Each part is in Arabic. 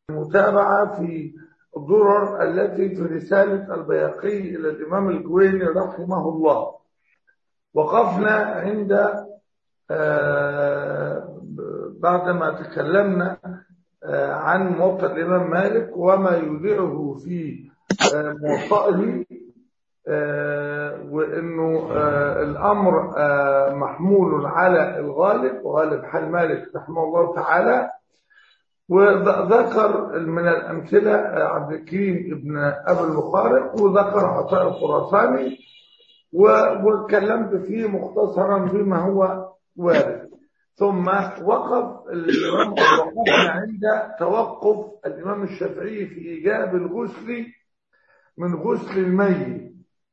متابعة في الدرر التي في رسالة البيهقي إلى الإمام الجويني رحمه الله. وقفنا عند بعدما تكلمنا عن موطأ الإمام مالك وما يودعه في موطئه، وإنه الأمر محمول على الغالب وغالب حال مالك رحمه الله تعالى. وذكر من الأمثلة عبد الكريم ابن أبي المخارق، وذكر عطاء الخراساني، واتكلمت فيه مختصرا بما هو وارد. ثم وقفنا عند توقف الإمام الشافعي في إيجاب الغسل من غسل الميت،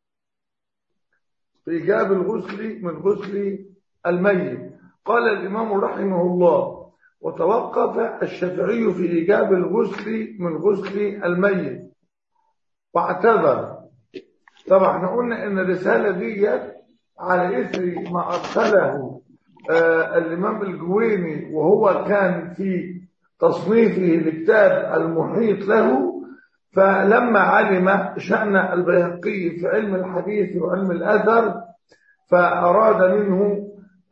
في إيجاب الغسل من غسل الميت. قال الإمام رحمه الله: وتوقف الشافعي في إيجاب الغسل من غسل الميت واعتذر. طبعا احنا قلنا ان الرسالة دي على اثر ما ارسله الامام الجويني، وهو كان في تصنيفه لكتاب المحيط له. فلما علم شأن البيهقي في علم الحديث وعلم الأثر، فأراد منه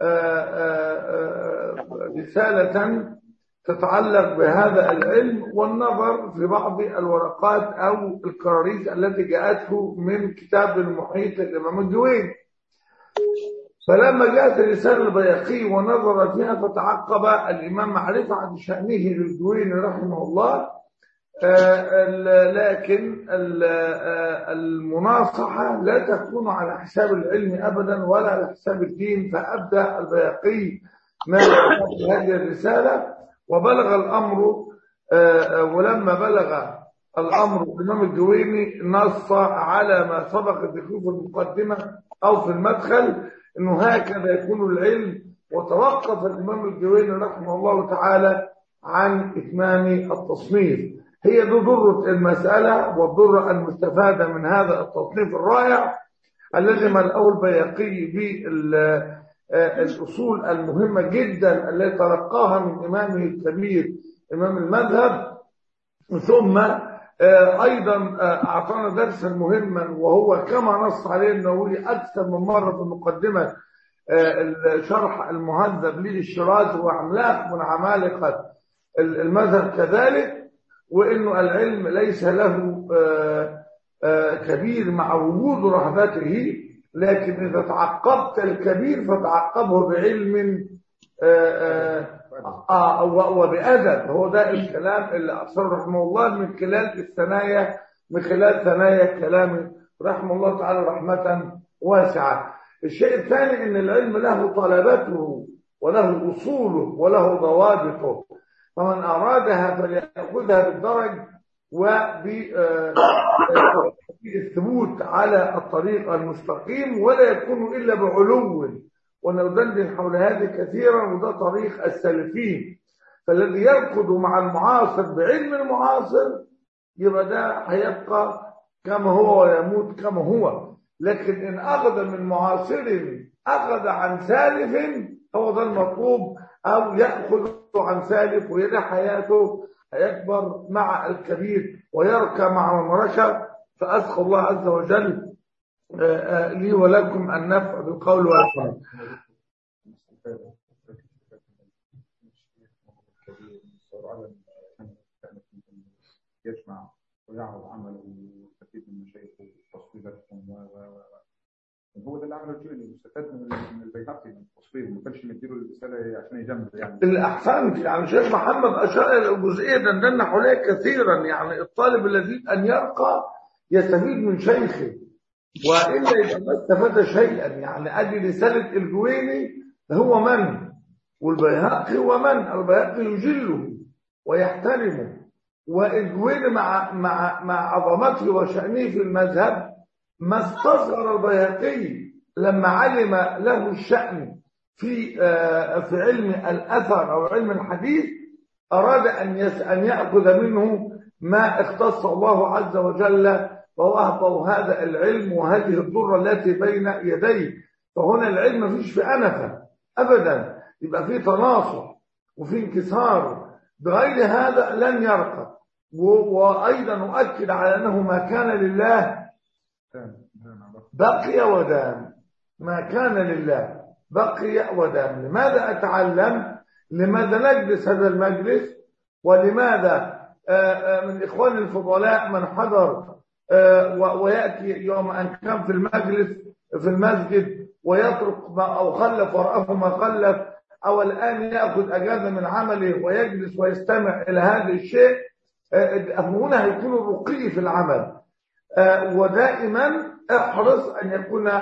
رسالة تتعلق بهذا العلم، والنظر في بعض الورقات أو الكراريس التي جاءته من كتاب المحيط للإمام الجويني. فلما جاءت رسالة البيهقي ونظر فيها، فتعقب الإمام معرفة عن شأنه للجويني رحمه الله. لكن المناصحة لا تكون على حساب العلم أبدا ولا على حساب الدين. فأبدأ البيهقي ما في هذه الرسالة، وبلغ الأمر، ولما بلغ الأمر الإمام الجويني نص على ما سبق في المقدمة أو في المدخل، إنه هكذا يكون العلم. وتوقف الإمام الجويني رحمه الله تعالى عن إتمام التصنيف. هي دي ضرة المسألة والضرة المستفادة من هذا التصنيف الرائع الذي ملأه البيهقي بالأصول المهمة جدا التي تلقاها من إمامه الكبير إمام المذهب. ثم أيضا أعطانا درسا مهما، وهو كما نص عليه النووي أكثر من مرة في المقدمة الشرح المهذب للشيرازي، وعملاق من عمالقة المذهب كذلك، وإنه العلم ليس له كبير مع وجود رهبته، لكن إذا تعقبت الكبير فتعقبه بعلم وبأدب. هو ده الكلام اللي أصر رحمه الله من خلال ثنايا كلام رحمه الله تعالى رحمة واسعة. الشيء الثاني إن العلم له طلبته وله أصوله وله ضوابطه، فمن أرادها فليأخذها بالدرج وبالثبوت على الطريق المستقيم، ولا يكون إلا بعلو. وندندن حول هذه كثيرا، وده طريق السلفين. فالذي يركض مع المعاصر بعلم المعاصر يبقى ده هيبقى كما هو ويموت كما هو. لكن إن أخذ من معاصر أخذ عن سالف، هو ده المطلوب، أو يأخذ عن سالف ويدع حياته، هيكبر مع الكبير ويركى مع من رشد. فأسأل الله عز وجل لي ولكم النفع بالقول والعمل. يجمع ويعرض عمله ويستفيد من مشايخه وتصويباتهم هو ده اللي عمله الجويني، واستفاد من البيهقي من التصويب، ما كانش مديله الرساله عشان يجمل يعني. الأحسنت يعني الشيخ محمد أشار إلى الجزئية دندنا حولها كثيرا. يعني الطالب الذي أن يرقى يستفيد من شيخه، وإلا يبقى ما استفاد شيئا. يعني أدي رسالة الجويني هو من، والبيهقي هو من. البيهقي يجله ويحترمه، والجويني مع عظمته وشأنه في المذهب ما استصغر البيهقي لما علم له الشأن في علم الأثر أو علم الحديث. أراد أن يأخذ منه ما اختص الله عز وجل، ووهبه هذا العلم وهذه الضرة التي بين يديه. فهنا العلم مفيش في أنفة أبدا، يبقى فيه تناصح وفيه انكسار. بغير هذا لن يرقى. وأيضا أؤكد على أنه ما كان لله بقي ودام. ما كان لله بقي ودام. لماذا أتعلم؟ لماذا نجلس هذا المجلس؟ ولماذا من إخوان الفضلاء من حضر ويأتي يوم أن كان في المجلس في المسجد ويترك أو خلف ورأه ما خلف، أو الآن يأخذ أجازة من عمله ويجلس ويستمع إلى هذا الشيء، هنا هيكون الرقي في العمل. ودائما احرص أن يكون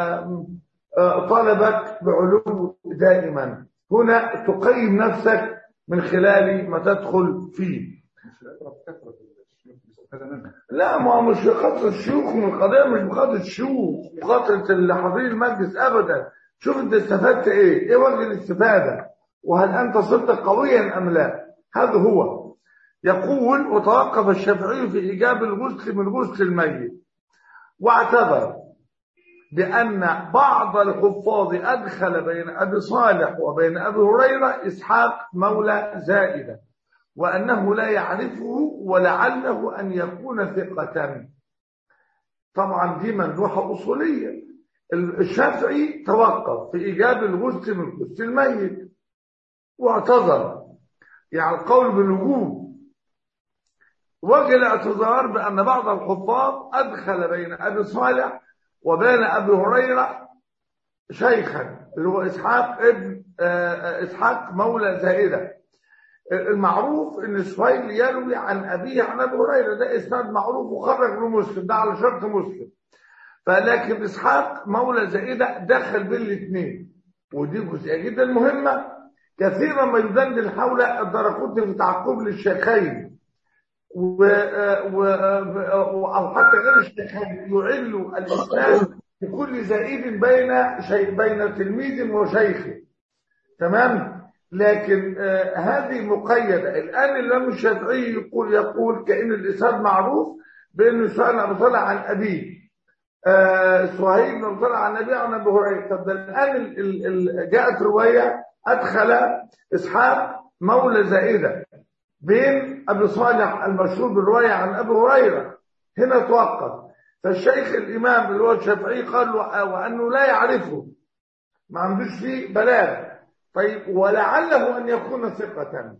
طالبك بعلو دائما. هنا تقيم نفسك من خلال ما تدخل فيه. لا، ما هو مش خاطر الشيوخ، من القضيه مش بخاطر الشيوخ وخاطر اللي حاضرين المجلس ابدا. شوف انت استفدت ايه وجه الاستفاده، وهل انت صرت قويا ام لا. هذا هو. يقول: وتوقف الشافعي في ايجاب الغسل من غسل الميت، واعتذر بأن بعض الحفاظ أدخل بين أبي صالح وبين أبي هريرة إسحاق مولى زائدة، وأنه لا يعرفه ولعله أن يكون ثقة. طبعا دي مندوحة أصولية. الشافعي توقف في إيجاب الغسل من غسل الميت واعتذر، يعني القول بالوجوب. وجه الاعتذار بأن بعض الحفاظ أدخل بين أبي صالح وبين أبي هريرة شيخا اللي هو إسحاق مولى زائدة. المعروف ان سهيل يروي عن ابيه عن ابي هريره، ده اسناد معروف وخرج له مسلم، ده على شرط مسلم. فلكن اسحاق مولى زائده دخل بين الاثنين، ودي جزئيه جدا مهمه. كثيرا ما يدندن حول الدرقطني في تعقب للشيخين او حتى غير الشيخين، يعل الاسناد بكل زائد بين تلميذ وشيخه. تمام. لكن هذه مقيدة. الآن الإمام الشافعي يقول كأن الإسناد معروف بأن سهيل بن طلع عن أبيه، سهيل بن طلع عن أبيه عن أبي هريرة. طب ده الآن جاءت رواية أدخل إسحاق مولى زائدة بين أبي صالح المشهور بالرواية عن أبي هريرة. هنا توقف. فالشيخ الإمام اللي هو الشافعي قال وأنه لا يعرفه، ما عندوش فيه بلاغ. طيب، ولعله أن يكون ثقة،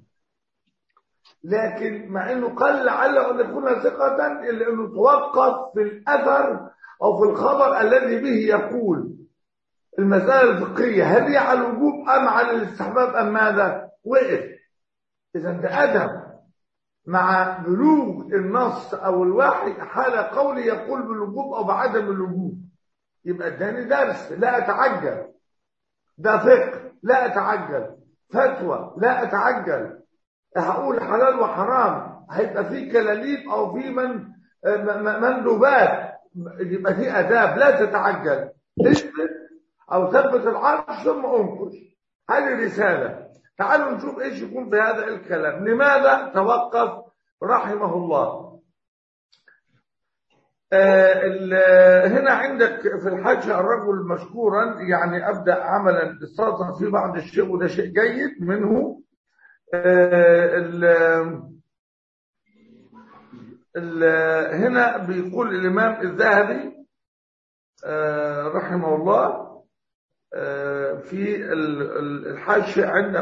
لكن مع أنه قال لعله أن يكون ثقة إلا أنه توقف في الأثر أو في الخبر الذي به يقول المسألة الفقهية هل هي على الوجوب أم على الاستحباب أم ماذا؟ وقف. إذا ده أدب مع بلوغ النص أو الوحي حال قولي يقول بالوجوب أو بعدم الوجوب، يبقى اداني درس لا أتعجل. ده فقه لا أتعجل، فتوى لا أتعجل، هقول حلال وحرام، هيبقى فيه كلاليب أو فيه مندوبات، يبقى فيه أداب. لا تتعجل، اثبت أو ثبت العرش ثم انقش. هذه رسالة. تعالوا نشوف إيش يكون في هذا الكلام. لماذا توقف رحمه الله؟ هنا عندك في الحاشية الرجل مشكورا، يعني أبدأ عملا استطرد في بعض الشيء وده شيء جيد منه. هنا بيقول الإمام الذهبي رحمه الله في الحاشية عندك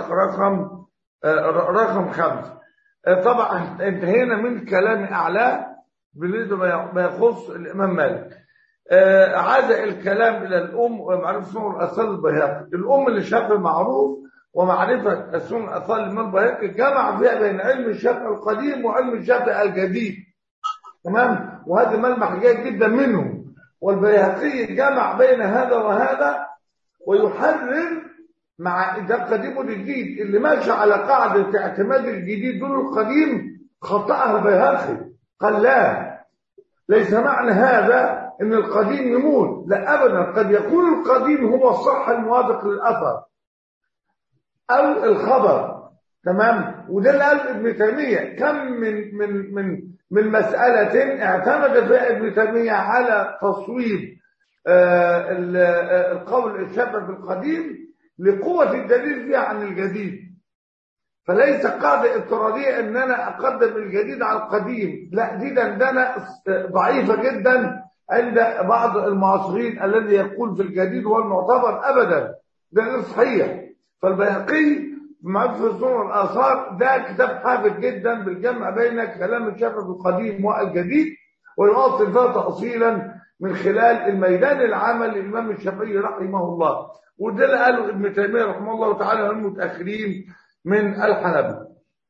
رقم 5. طبعا انتهينا من كلام أعلاه بالنسبة ما يخص الإمام مالك. عاد الكلام إلى الأم ومعرفة سنن الأصل البيهقي. الأم اللي شاف المعروف ومعرفة السنن الأصل الإمام البيهقي جمع فيها بين علم الشافعي القديم وعلم الشافعي الجديد. تمام. وهذا ملمح جيد جدا منه. والبيهقي جمع بين هذا وهذا ويحرر مع ده القديم والجديد. اللي ماشي على قاعدة اعتماد الجديد دون القديم خطأها البيهقي. قال لا، ليس معنى هذا ان القديم يموت، لا ابدا. قد يكون القديم هو الصح الموافق للاثر او الخبر. تمام. وده اللي قال ابن تيميه. كم من مساله اعتمد فيها ابن تيميه على تصويب القول الشافعي في القديم لقوه الدليل فيها عن الجديد. فليس قاعدة اضطرارية ان انا اقدم الجديد على القديم، لا دي دندنة ضعيفة جدا عند بعض المعاصرين الذي يقول في الجديد هو المعتبر ابدا، ده غير صحيح. فالبيهقي معرفة السنن والآثار ده كتاب حافظ جدا بالجمع بين كلام الشافعي القديم والجديد، ويؤصل فيها تأصيلا من خلال الميدان العمل للإمام الشافعي رحمه الله. وده اللي قاله ابن تيمية رحمه الله تعالى المتأخرين من الحنابلة.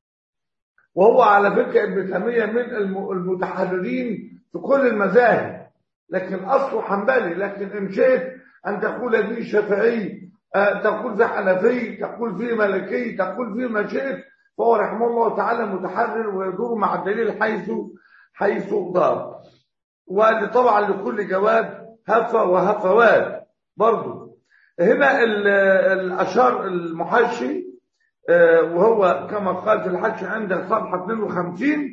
وهو على فكرة ابن تيمية من المتحررين في كل المذاهب، لكن أصله حنبلي. لكن إن شئت أن تقول فيه شافعي، تقول فيه حنفي، تقول فيه مالكي، تقول فيه ما شئت، فهو رحمه الله تعالى متحرر ويدور مع الدليل حيث دار. وطبعا لكل جواد هفة وهفوات. برضو هنا الأشار المحشي وهو كما قال في الحشي عند صفحة 52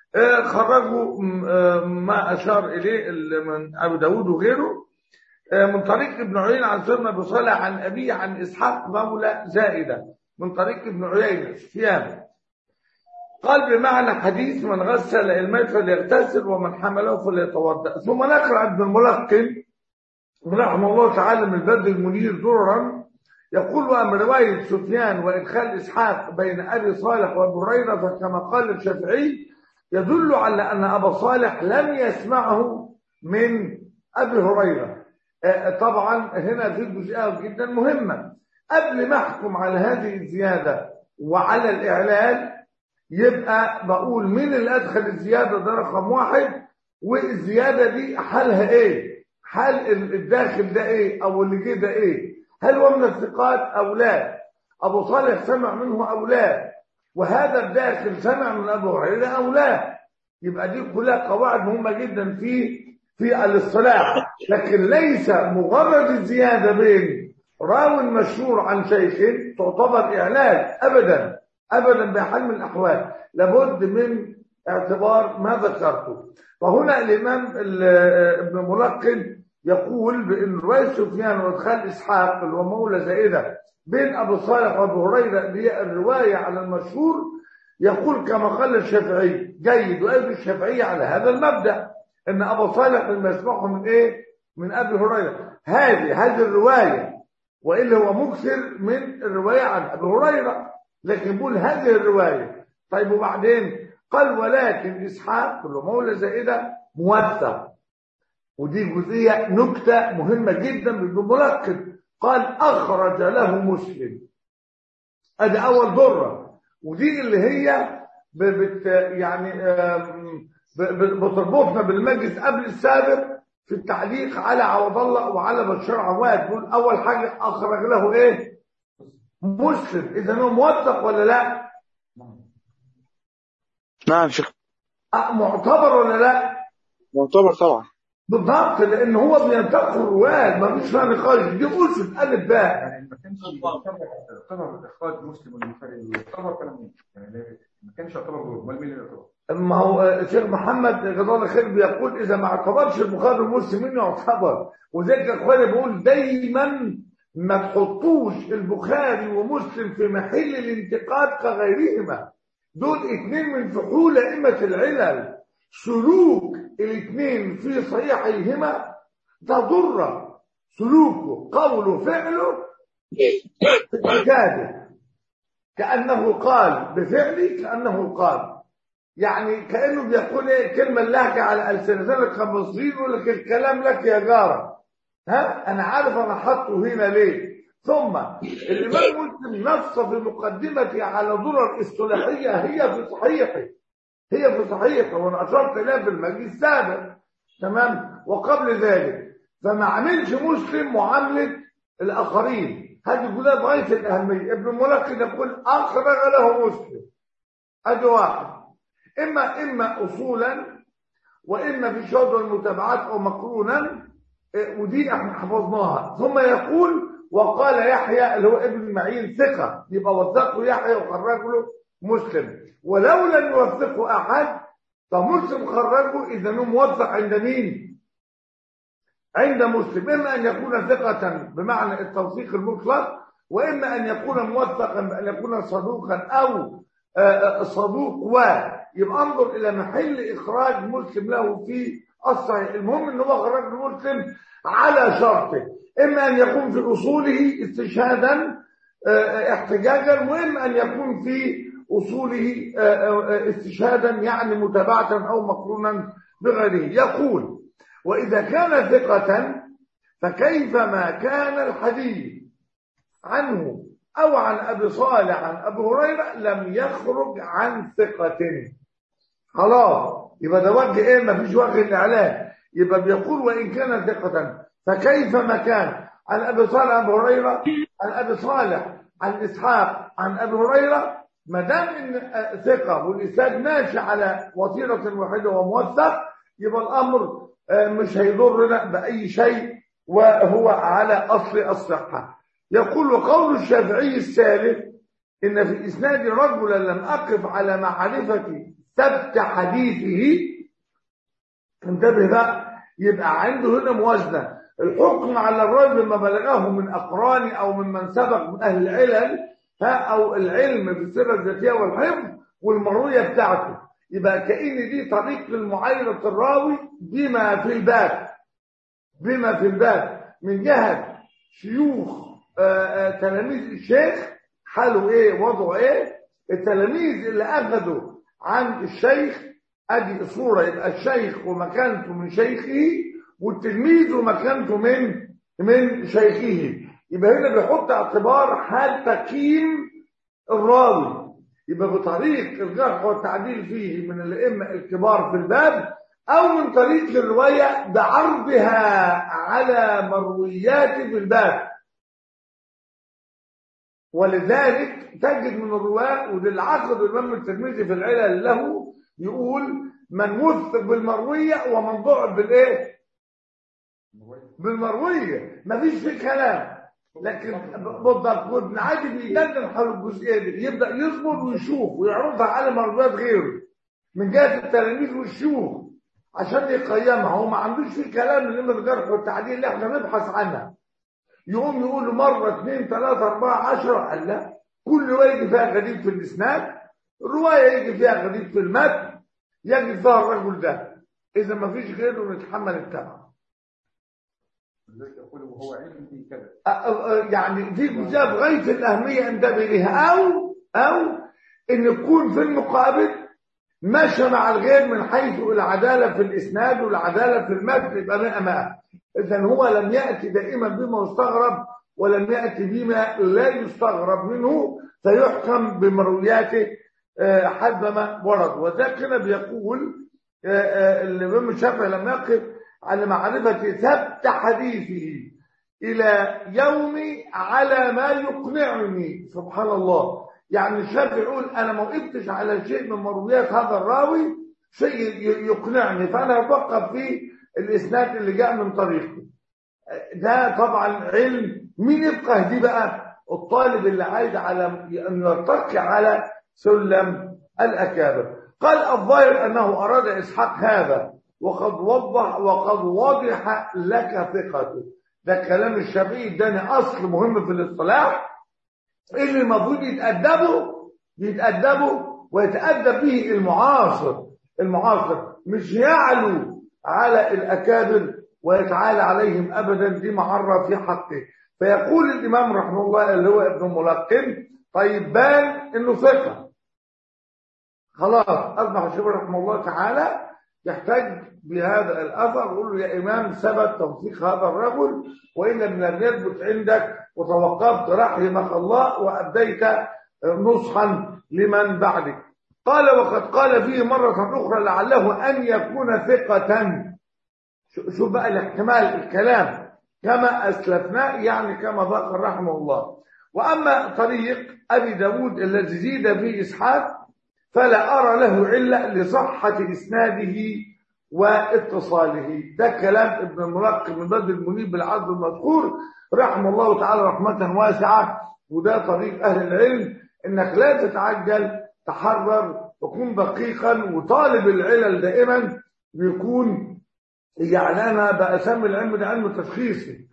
خرجوا ما أشار إليه من أبي داود وغيره من طريق ابن عيينة عن سيدنا أبي صالح عن أبيه عن إسحاق مولى زائدة من طريق ابن عيينة سفيان قال بمعنى حديث من غسل الميت فليغتسل ومن حمله فليتوضأ. ثم نقرأ ابن الملقن رحمه الله تعالى من بدر المنير دررا يقول وأما رواية سفيان وإدخال إسحاق بين أبي صالح وأبي هريرة فكما قال الشافعي يدل على أن أبا صالح لم يسمعه من أبي هريرة. طبعا هنا في جزئية جدا مهمة قبل ما أحكم على هذه الزيادة وعلى الإعلان يبقى بقول مين اللي أدخل الزيادة، ده رقم واحد، والزيادة دي حالها إيه، حال الداخل ده إيه أو اللي جه ده إيه، هل هو من الثقات أو لا، أبو صالح سمع منه أو لا، وهذا الداخل سمع من أبو هريرة أو لا. يبقى دي كلها قواعد مهمة جدا في الاصطلاح. لكن ليس مجرد الزيادة بين راو مشهور عن شيخ تعتبر إعلان أبدا أبدا بحال من الأحوال، لابد من اعتبار ما ذكرته. فهنا الإمام ابن ملقن يقول بأن رواية سفيان وادخال إسحاق اللي هو مولى زائدة بين أبو صالح وأبو هريرة اللي هي الرواية على المشهور، يقول كما قال الشافعي جيد، وأبي الشافعي على هذا المبدأ ان ابو صالح لما يسمعه من ايه، من ابي هريره، هذه الروايه، والا هو مكثر من الروايه عن ابي هريره، لكن بيقول هذه الروايه. طيب وبعدين قال ولكن اسحاق اللي مولى زائده موثق، ودي جزئيه نكته مهمه جدا بابن ملقن، قال اخرج له مسلم، ادي اول ذره، ودي اللي هي يعني بتربطنا بالمجلس قبل السابق في التعليق على عوض الله وعلى بشار عواد. بيقول اول حاجه اخرج له ايه؟ مسلم. اذا هو موثق ولا لا؟ نعم شيخ. معتبر ولا لا؟ معتبر طبعا. بالضبط، لان هو بينتقل الرواد ما فيش فيها نقاش، دي اسس الف باء. يعني ما كانش يعتبر اخراج مسلم والبخاري يعتبر كلام يعني ما كانش يعتبر امال مين اللي يعتبر؟ ما هو الشيخ محمد جزاه الله خير بيقول اذا ما اعتبرش البخاري ومسلم منه يعتبر، وزي اخواني بقول دايما ما تحطوش البخاري ومسلم في محل الانتقاد كغيرهما، دول اثنين من فحول ائمه العلل، سلوك الاثنين في صحيحيهما ده ضره، سلوكه قوله فعله في العباده كانه قال بفعله كانه قال، يعني كأنه بيقول ايه كلمة اللهجة على ألسنتنا كمصريين، يقول لك الكلام لك يا جارة، ها أنا عارف أنا حاطه هنا ليه. ثم الإمام مسلم نص في مقدمته على ضرر اصطلاحية هي في صحيحه وأنا أشرت إليها في المجلس السابق، تمام، وقبل ذلك فما عملش مسلم معاملة الآخرين، هذه كلها غاية الأهمية. ابن ملقن يقول أخرج له مسلم، أدي واحد، إما أصولا وإما في شهود المتابعات أو مقرونا، ودي احنا حفظناها. ثم يقول وقال يحيى اللي هو ابن معين ثقة، يبقى وثقه يحيى وخرج له مسلم، ولو لم يوثقه أحد فمسلم خرجه، إذا هو موثق عند مين؟ عند مسلم، إما أن يكون ثقة بمعنى التوثيق المطلق، وإما أن يكون موثقا بأن يكون صدوقا أو صدوق يبقى انظر إلى محل إخراج مسلم له في الصحيح. المهم أنه خرج مسلم على شرطه، إما أن يكون في أصوله استشهادا احتجاجا، وإما أن يكون في أصوله استشهادا يعني متابعة أو مقرونا بغيره. يقول: وإذا كان ثقة فكيفما كان الحديث عنه أو عن أبي صالح عن أبي هريرة لم يخرج عن ثقة. خلاص، يبقى ده وجه إيه؟ مفيش وجه الإعلان. يبقى بيقول: وإن كان ثقة فكيفما كان عن أبي صالح عن أبي هريرة عن أبي صالح عن إسحاق عن أبي هريرة، ما دام إن ثقة والإسناد ماشي على وتيرة واحدة وموثق، يبقى الأمر مش هيضرنا بأي شيء وهو على أصل الصحة. يقول: وقول الشافعي السالف إن في الإسناد رجلا لم أقف على معرفة ثبت حديثه. انتبه بقى، يبقى عنده هنا موازنة. الحكم على الرجل ما بلغه من أقران أو ممن سبق من أهل العلل أو العلم في السيرة الذاتية والحفظ والمروية بتاعته، يبقى كأن دي طريق للمعايرة الراوي بما في الباب، بما في الباب من جهة شيوخ تلاميذ الشيخ، حاله ايه، وضعه ايه، التلاميذ اللي اخذوا عن الشيخ، ادي صورة. يبقى الشيخ ومكانته من شيخه، والتلميذ ومكانته من شيخه. يبقى هنا بيحط اعتبار حال تقييم الراوي، يبقى بطريق الجرح والتعديل فيه من الائمه الكبار في الباب، او من طريق الروايه بعرضها على مرويات في الباب. ولذلك تجد من الرواه، وده العقد الامام الترمذي في العلل له يقول: من وثق بالمرويه ومن ضعف بالايه؟ بالمرويه. مفيش فيه كلام. لكن بالضبط وابن عادي بيجنن حول الجزئيه دي، يبدا يصبر ويشوف ويعرضها على مرويات غيره من جهه التلاميذ والشيوخ عشان يقيمها. هو ما عندوش فيه كلام اللي من الجرح والتعديل اللي احنا نبحث عنها. يقوم يقول مره 2 3 4 10، قال لا، كل روايه يجي فيها غريب في الاسناد، الروايه يجي فيها غريب في المتن، يجي فيها الرجل ده، اذا ما فيش غيره نتحمل التبع. لذلك يقول: وهو عندي كذا. يعني دي جزئيه بغايه الاهميه انتبه ليها. او ان يكون في المقابل ماشي مع الغير من حيث العداله في الاسناد والعداله في المتن، يبقى 100. اذا هو لم ياتي دائما بما يستغرب، ولم ياتي بما لا يستغرب منه، فيحكم بمروياته حسب ورد. وذاك هنا بيقول الامام الشافعي لم يقف على معرفة ثبت حديثه إلى يومي على ما يقنعني. سبحان الله، يعني الشافعي يقول: أنا ما وقفتش على شيء من مرويات هذا الراوي شيء يقنعني، فأنا أتوقف في الإسناد اللي جاء من طريقه. ده طبعا علم. مين يبقى دي بقى؟ الطالب اللي عايز على أن يرتقي على سلم الأكابر. قال: الظاهر أنه أراد إسحاق هذا وقد وضح لك ثقته. ده كلام الشافعي، اداني اصل مهم في الاصطلاح اللي المفروض يتأدبوا ويتأدب به المعاصر، مش يعلو على الأكابر ويتعالى عليهم أبدا، دي معرة في حقه. فيقول الإمام رحمه الله اللي هو ابن ملقن: طيب بان إنه ثقة، خلاص أصبح الشيخ رحمه الله تعالى يحتاج بهذا الأثر، يقول له: يا إمام ثبت توثيق هذا الرجل، وإن لم يثبت عندك وتوقفت رحمك الله وأبديت نصحا لمن بعدك. قال: وقد قال فيه مرة أخرى لعله أن يكون ثقة. شوف بقى الاحتمال الكلام كما أسلفناه، يعني كما ذكر رحمه الله. وأما طريق أبي داود الذي زيد فيه إسحاق فلا أرى له علة لصحة إسناده واتصاله. ده كلام ابن الملقن من بدر المنيب بالعرض المذكور رحمه الله تعالى رحمة واسعة. وده طريق أهل العلم، إنك لا تتعجل، تحرر، تكون دقيقا. وطالب العلل دائما بيكون، يعني أنا بسمي العلم ده علم تشخيصي،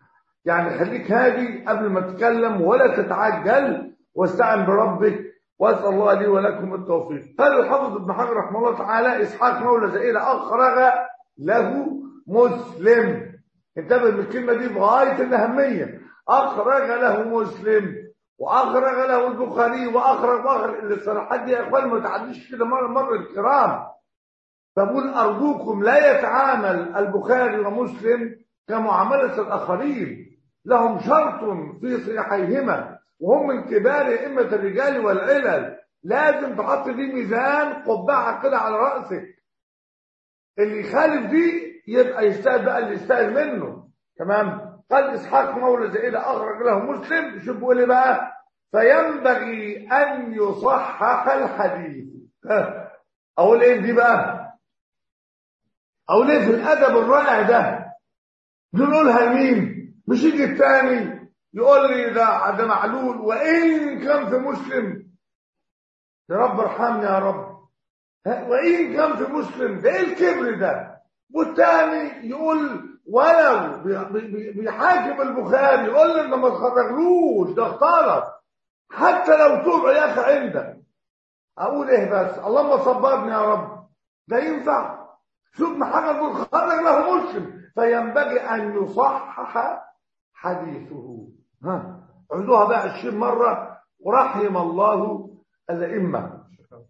يعني خليك هادي قبل ما تتكلم ولا تتعجل، واستعن بربك، واسال الله لي ولكم التوفيق. قال الحافظ ابن حجر رحمه الله تعالى: اسحاق مولى زائده اخرج له مسلم. انتبه من الكلمه دي بغايه الاهميه. اخرج له مسلم واخرج له البخاري واخرج الاصطلاحات دي يا اخوان ما تعديش كده مر الكرام. فبقول ارجوكم لا يتعامل البخاري ومسلم كمعامله الاخرين، لهم شرط في صحيحيهما وهم من كبار ائمه الرجال والعلل، لازم تحط دي ميزان قبعه كده على راسك. اللي يخالف دي يبقى يستاهل بقى اللي يستاهل منه. تمام. قال اسحاق مولى زائده اخرج له مسلم. شوف بيقول ايه بقى: فينبغي ان يصحح الحديث. اقول ايه دي بقى؟ اقول ايه في الادب الرائع ده؟ نقولها لمين؟ مش يجي الثاني يقول لي ده معلول وان كان في مسلم. يا رب ارحمني يا رب. وان كان في مسلم، ده ايه الكبر ده؟ والثاني يقول ولو بيحاكم البخاري يقول لي انت ما تخرجلوش، ده اختلط حتى لو تبع يا اخي عندك. اقول ايه بس؟ اللهم صبرني يا رب. ده ينفع؟ شوف محمد بن خرج له مسلم فينبغي ان يصحح حديثه. عدوها بقى 20 مره. ورحم الله الائمه.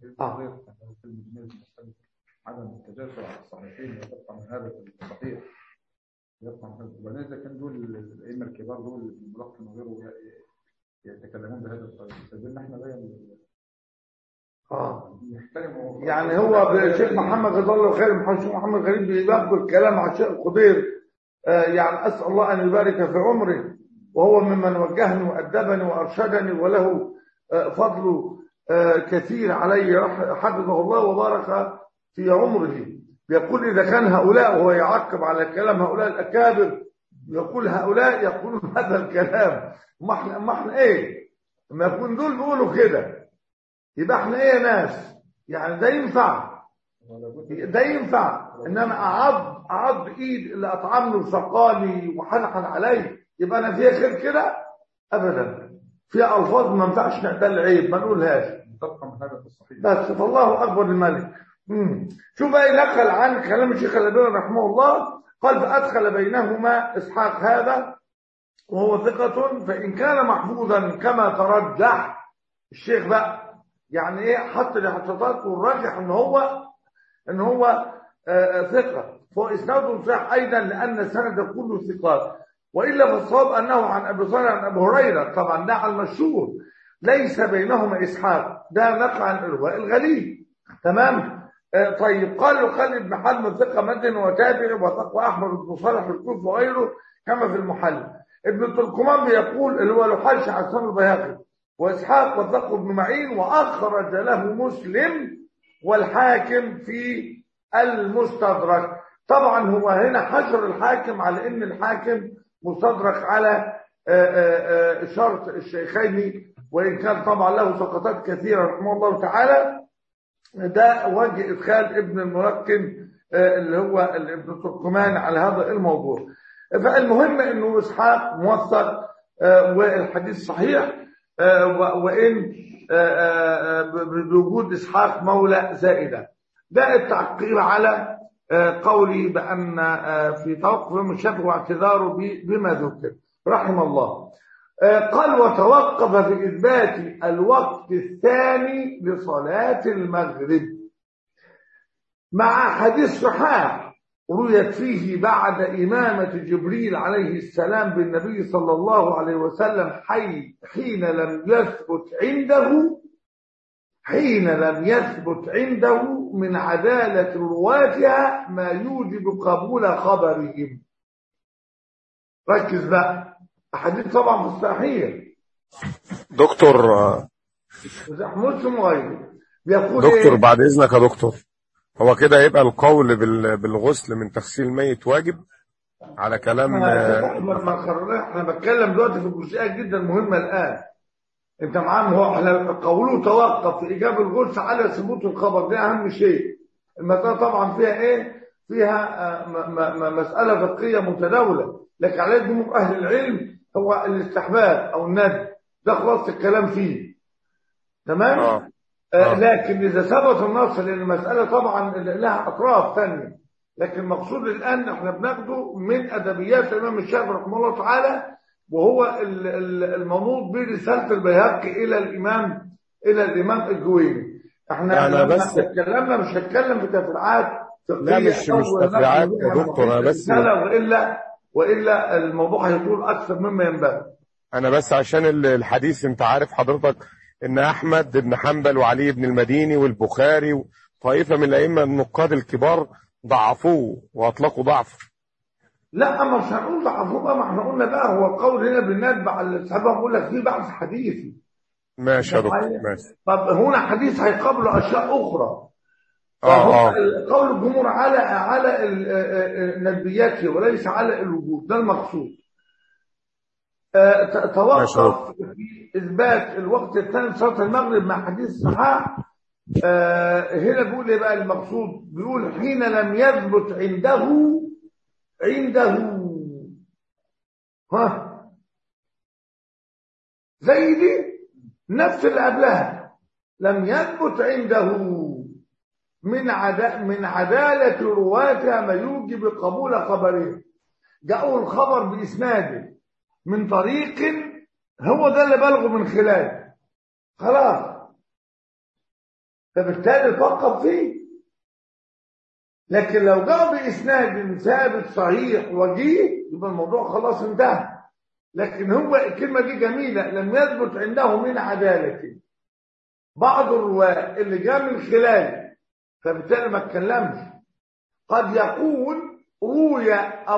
عدم التجاسر على الصحيحين ويبقى من هذا الصحيح، يبقى من هذا. وبعدين اذا كان دول الائمه الكبار دول الملقن وغيره يتكلمون بهذا الطريقه، فدلنا احنا بقى يحترموا. يعني هو الشيخ محمد جزاه الله خير، الشيخ محمد غريب بياخد الكلام على الشيخ الخضير. يعني اسال الله ان يبارك في عمره، وهو ممن وجهني وادبني وارشدني وله فضل كثير علي، حفظه الله وبارك في عمره. يقول إذا كان هؤلاء، وهو يعقب على كلام هؤلاء الأكابر، يقول هؤلاء يقولون هذا الكلام، ما احنا ايه؟ ما يكون دول بيقولوا كده يبقى احنا ايه يا ناس؟ يعني ده ينفع؟ ده ينفع ان انا اعض ايد اللي اطعمني وسقاني وحنحن علي يبقى انا فيها خير كده؟ ابدا. فيها الفاظ ما ينفعش نعتل عيب ما نقولهاش. بس فالله اكبر الملك. شوف بقى نقل عن كلام الشيخ الألباني رحمه الله. قال فأدخل بينهما إسحاق هذا وهو ثقة، فإن كان محفوظا كما ترجح الشيخ بقى، يعني ايه حط الاحتياطات والراجح ان هو ثقة، فهو إسناده صحيح أيضا لأن السند كله ثقات. وإلا فالصواب أنه عن أبي صالح عن أبي هريرة، طبعا ده على المشهور، ليس بينهما إسحاق، ده نقل عن إرواء الغليل. تمام. طيب قال ابن حزم ثقة مدن وتابع وتقوى أحمد بن صالح الكوفي وغيره كما في المحل. ابن تركمان بيقول اللي هو لحاش على سنن البيهقي وإسحاق وثق بن معين وأخرج له مسلم والحاكم في المستدرك. طبعا هو هنا حجر الحاكم على ان الحاكم مستدرك على شرط الشيخين، وان كان طبعا له سقطات كثيره رحمه الله تعالى. ده وجه ادخال ابن الملقن اللي هو ابن تركمان على هذا الموضوع. فالمهم انه اسحاق موثق والحديث صحيح، وان بوجود اسحاق مولى زائده. ده التعقيب على قولي بأن في توقف يوم الشفع واعتذاره بما ذكر رحم الله. قال وتوقف في إثبات الوقت الثاني لصلاة المغرب مع حديث صحاح رويت فيه بعد إمامة جبريل عليه السلام بالنبي صلى الله عليه وسلم حين لم يثبت عنده من عدالة رواتها ما يوجب قبول خبرهم. ركز بقى، أحاديث طبعا في الصحيح. دكتور مسلم وغيره بيقول دكتور إيه؟ بعد إذنك يا دكتور، هو كده يبقى القول بالغسل من تغسيل الميت واجب على كلام احنا بتكلم دلوقتي في جزئية جدا مهمة الآن. انت معانا؟ هو احنا قوله توقف في ايجاب الغسل على ثبوت الخبر، ده اهم شيء. المساله طبعا فيها ايه؟ فيها مساله فقهيه متداوله. لكن على جمهور اهل العلم هو الاستحباب او الندب، ده خلاص الكلام فيه. تمام. لكن اذا ثبت النص، لان المساله طبعا لها اطراف ثانيه، لكن المقصود الان احنا بناخده من ادبيات الامام الشافعي رحمه الله تعالى، وهو المنوط برساله البيهقي الى الامام الجويني. احنا يعني لما بس اتكلمنا مش هتكلم في تفريعات لا مش تفريعات يا دكتور، انا بس والا الموضوع هيطول اكثر مما ينبغي. انا بس عشان الحديث، انت عارف حضرتك ان احمد بن حنبل وعلي بن المديني والبخاري وطائفه من الائمه النقاد الكبار ضعفوه واطلقوا ضعف. لا مش هنقول ضعفوه بقى، ما احنا قلنا بقى هو القول هنا بالندب على الصحابه، بقول لك في بعض حديثي. ماشي يا دكتور ماشي. طب هنا حديث هيقابله اشياء اخرى. قول الجمهور على ندبياته وليس على الوجود، ده المقصود. توقف في اثبات الوقت الثاني صلاه المغرب مع حديث صحاح. هنا بيقول ايه بقى المقصود؟ بيقول حين لم يثبت عنده زي دي نفس اللي قبلها، لم يثبت عنده من عدالة رواتها ما يوجب قبول خبره. جاءوا الخبر بإسناده من طريق هو ده اللي بلغوا من خلاله، خلاص، فبالتالي توقف فيه. لكن لو جاءوا بإسناد ثابت صحيح وجيه يبقى الموضوع خلاص انتهى. لكن هو الكلمة دي جميلة، لم يثبت عنده من عدالة بعض الرواة اللي جاء من خلاله، فبالتالي ما اتكلمش. قد يقول روي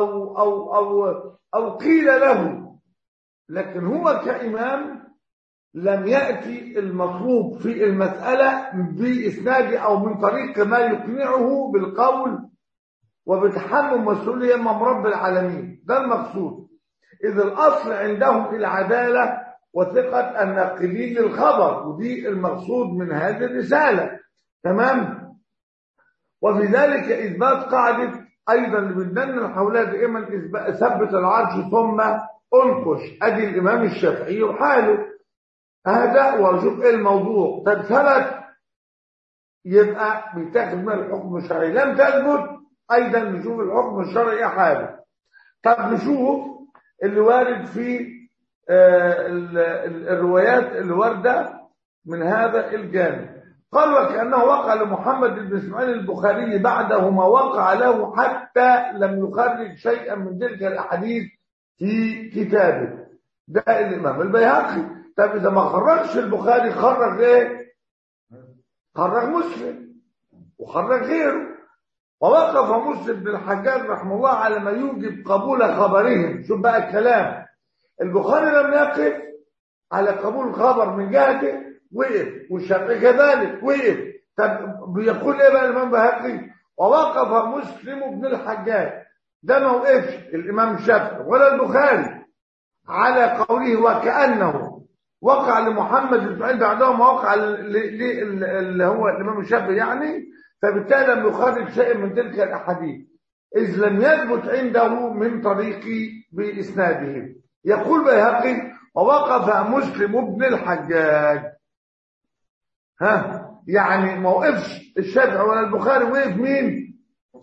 أو قيل له، لكن هو كإمام لم يأتي المطلوب في المسألة بإسناد أو من طريق ما يقنعه بالقول وبتحمل مسؤولية أمام رب العالمين. ده المقصود. إذ الأصل عندهم العدالة وثقة الناقلين للخبر، ودي المقصود من هذه الرسالة. تمام. وفي ذلك إثبات قاعدة أيضا اللي بدنا حولها دائما، ثبت العرش ثم انقش. أدي الإمام الشافعي وحاله هذا، وشوف إيه الموضوع. طب ثبت يبقى بيتاخد من الحكم الشرعي، لم تثبت أيضا نشوف الحكم الشرعي حاله. طب نشوف اللي وارد في الروايات اللي واردة من هذا الجانب. قال وكأنه وقع لمحمد بن اسماعيل البخاري بعده ما وقع له حتى لم يخرج شيئا من تلك الأحاديث في كتابه. ده الإمام البيهقي. طب إذا ما خرجش البخاري خرج إيه؟ خرج مسلم وخرج غيره. ووقف مسلم بن الحجاج رحمه الله على ما يوجب قبول خبرهم. شوف بقى الكلام، البخاري لم يقف على قبول الخبر من جهته، وقف، والشافعي كذلك وقف. طب بيقول ايه بقى الامام البيهقي؟ ووقف مسلم بن الحجاج، ده ما وقفش الامام الشافعي ولا البخاري على قوله وكأنه وقع لمحمد بن اسماعيل بعدهم وقع اللي هو الامام الشافعي يعني، فبالتالي لم يخرج شيء من تلك الاحاديث اذ لم يثبت عنده من طريق باسناده. يقول بيهقي ووقف مسلم بن الحجاج، يعني ما وقفش الشافعي ولا البخاري، وقف مين؟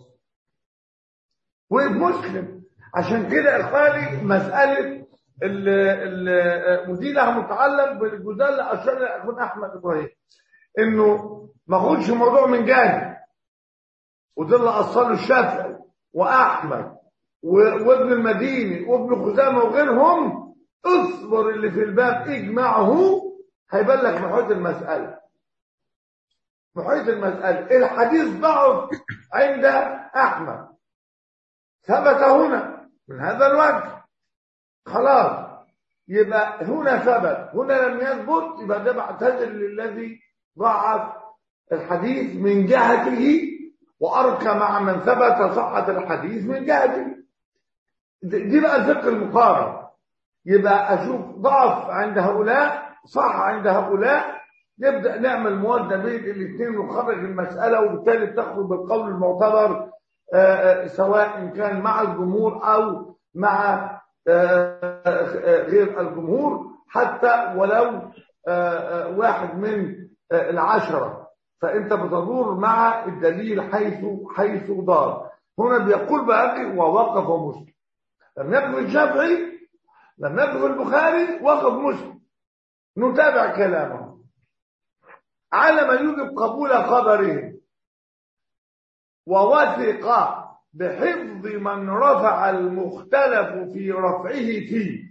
وقف مسلم. عشان كده اخواني مساله ودي لها متعلق بالجزء اللي اشار الى اخونا احمد ابراهيم، انه ما اخدش الموضوع من جانب، وده اللي اصله الشافعي واحمد وابن المديني وابن خزامه وغيرهم. اصبر اللي في الباب اجمعه هيبان لك محيط المساله. محيط المساله الحديث ضعف عند احمد، ثبت هنا من هذا الوجه، خلاص، يبقى هنا ثبت هنا لم يثبت، يبقى ده بعتذر للذي ضعف الحديث من جهته وأركى مع من ثبت صحة الحديث من جهته. دي بقى الفقه المقارن. يبقى أشوف ضعف عند هؤلاء صح عند هؤلاء، نبدأ نعمل موازنة بين الاثنين ونخرج المسألة، وبالتالي تخرج بالقول المعتبر سواء كان مع الجمهور أو مع غير الجمهور حتى ولو واحد من العشرة، فأنت بتدور مع الدليل حيث دار. هنا بيقول بقى ووقف مسلم، لم يقف الشافعي، لم يقف البخاري، وقف مسلم. نتابع كلامه على ما يوجب قبول خبره ووثق بحفظ من رفع المختلف في رفعه فيه.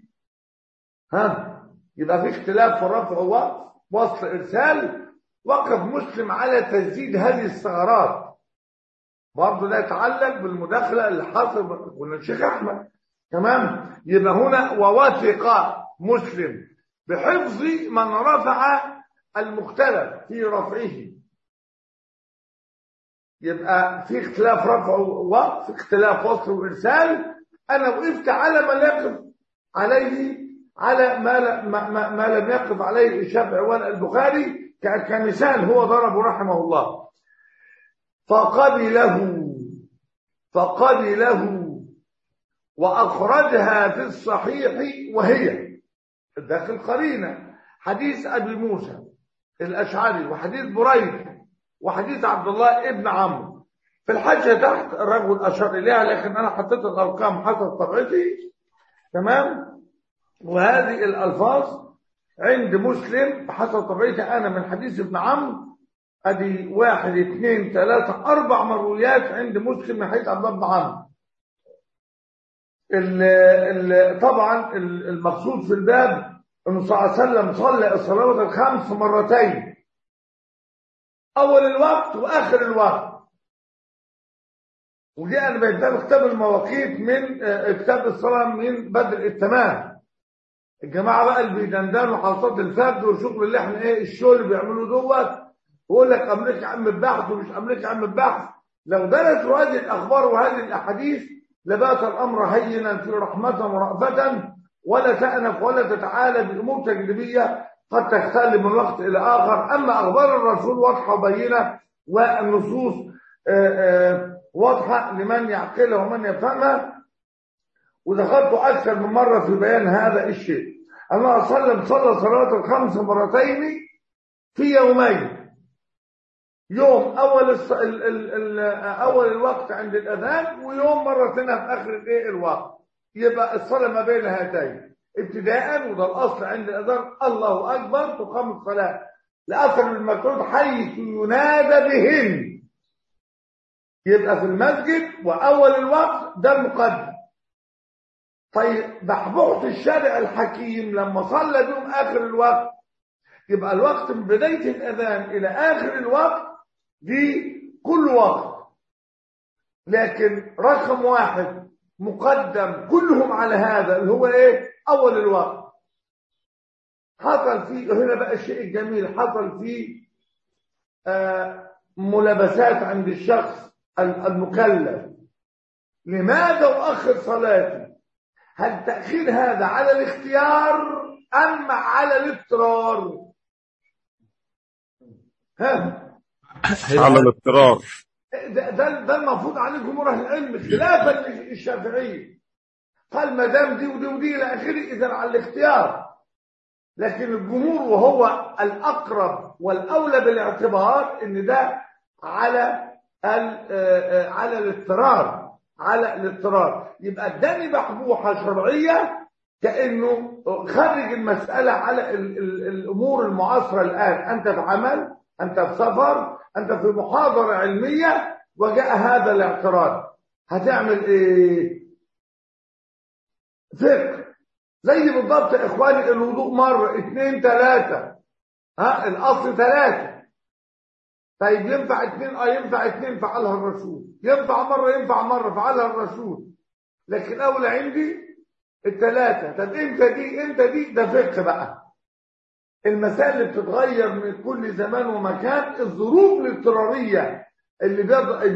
يبقى في اختلاف في الرفع ووصل إرسال، وقف مسلم على تسديد هذه الثغرات. برضه ده يتعلق بالمداخلة اللي حصل قلنا الشيخ أحمد. تمام. يبقى هنا ووثق مسلم بحفظ من رفع المختلف في رفعه. يبقى في اختلاف رفع ووقف، في اختلاف وصل وإرسال. أنا وقفت على ما لا يقف عليه، على ما لم يقف عليه الشافعي ولا البخاري كمثال هو ضربه رحمه الله. فقبله وأخرجها في الصحيح، وهي داخل قرينة حديث أبي موسى الأشعري وحديث بريد وحديث عبد الله ابن عمرو. في الحاشية تحت الرجل أشار إليها، لكن أنا حطيت الأرقام حسب طبيعتي. تمام. وهذه الألفاظ عند مسلم حسب طبيعتي أنا من حديث ابن عمرو. أدي 1 2 3 4 مرويات عند مسلم من حديث عبد الله بن عمرو. طبعا المقصود في الباب أنه صلى الله عليه وسلم صلى الصلوات الخمس مرتين، أول الوقت وآخر الوقت. ودي أنا بيتبع كتاب المواقيت من كتاب الصلاة من بدر التمام. الجماعة بقى اللي بيدندنوا حلقات الفرد والشغل اللي احنا الشغل اللي بيعملوه دوت، ويقول لك أمريكا عم البحث ومش أمريكا عم البحث. لو درسوا هذه الأخبار وهذه الأحاديث لبات الأمر هينا في رحمة ورأفة، ولا تأنف ولا تتعالى بأمور تجريبية قد تختلف من وقت إلى آخر. أما أخبار الرسول واضحة وبينة، والنصوص واضحة لمن يعقلها ومن يفهمها. ودخلت أكثر من مرة في بيان هذا الشيء. الله صلى الله عليه وسلم صلى صلاة الخمس مرتين في يومين. يوم أول الوقت عند الأذان، ويوم مرتين في آخر الوقت. يبقى الصلاة ما بين هاتين ابتداء، وده الأصل عند الأذان الله أكبر تقام الصلاة لأثر المكروه حيث ينادى بهن. يبقى في المسجد وأول الوقت ده المقدم. طيب بحبوحة الشارع الحكيم لما صلى بهم آخر الوقت، يبقى الوقت من بداية الأذان إلى آخر الوقت دي كل وقت، لكن رقم واحد مقدم كلهم على هذا اللي هو أول الوقت. حصل فيه هنا بقى الشيء الجميل، حصل فيه ملابسات عند الشخص المكلف. لماذا أؤخر صلاتي؟ هل تأخير هذا على الاختيار أم على الاضطرار؟ على الاضطرار. ده المفروض عليه جمهور اهل العلم خلافا للشافعي. قال ما دام دي ودي ودي الى اخره اذا على الاختيار. لكن الجمهور وهو الاقرب والاولى بالاعتبار ان ده على الاضطرار، على الاضطرار. يبقى اداني بحبوحه شرعيه كانه خرج المساله على الامور المعاصره الان. انت في عمل، انت في سفر، انت في محاضره علميه، وجاء هذا الاعتراض، هتعمل ايه؟ فقه. زي بالضبط يا اخواني الوضوء مره 2 3، الاصل 3. طيب ينفع 2؟ ينفع 2 فعلها الرسول، ينفع مره، ينفع مره فعلها الرسول، لكن اولى عندي 3. طب امتى دي ده فقه بقى. المسائل اللي بتتغير من كل زمان ومكان، الظروف الاضطراريه اللي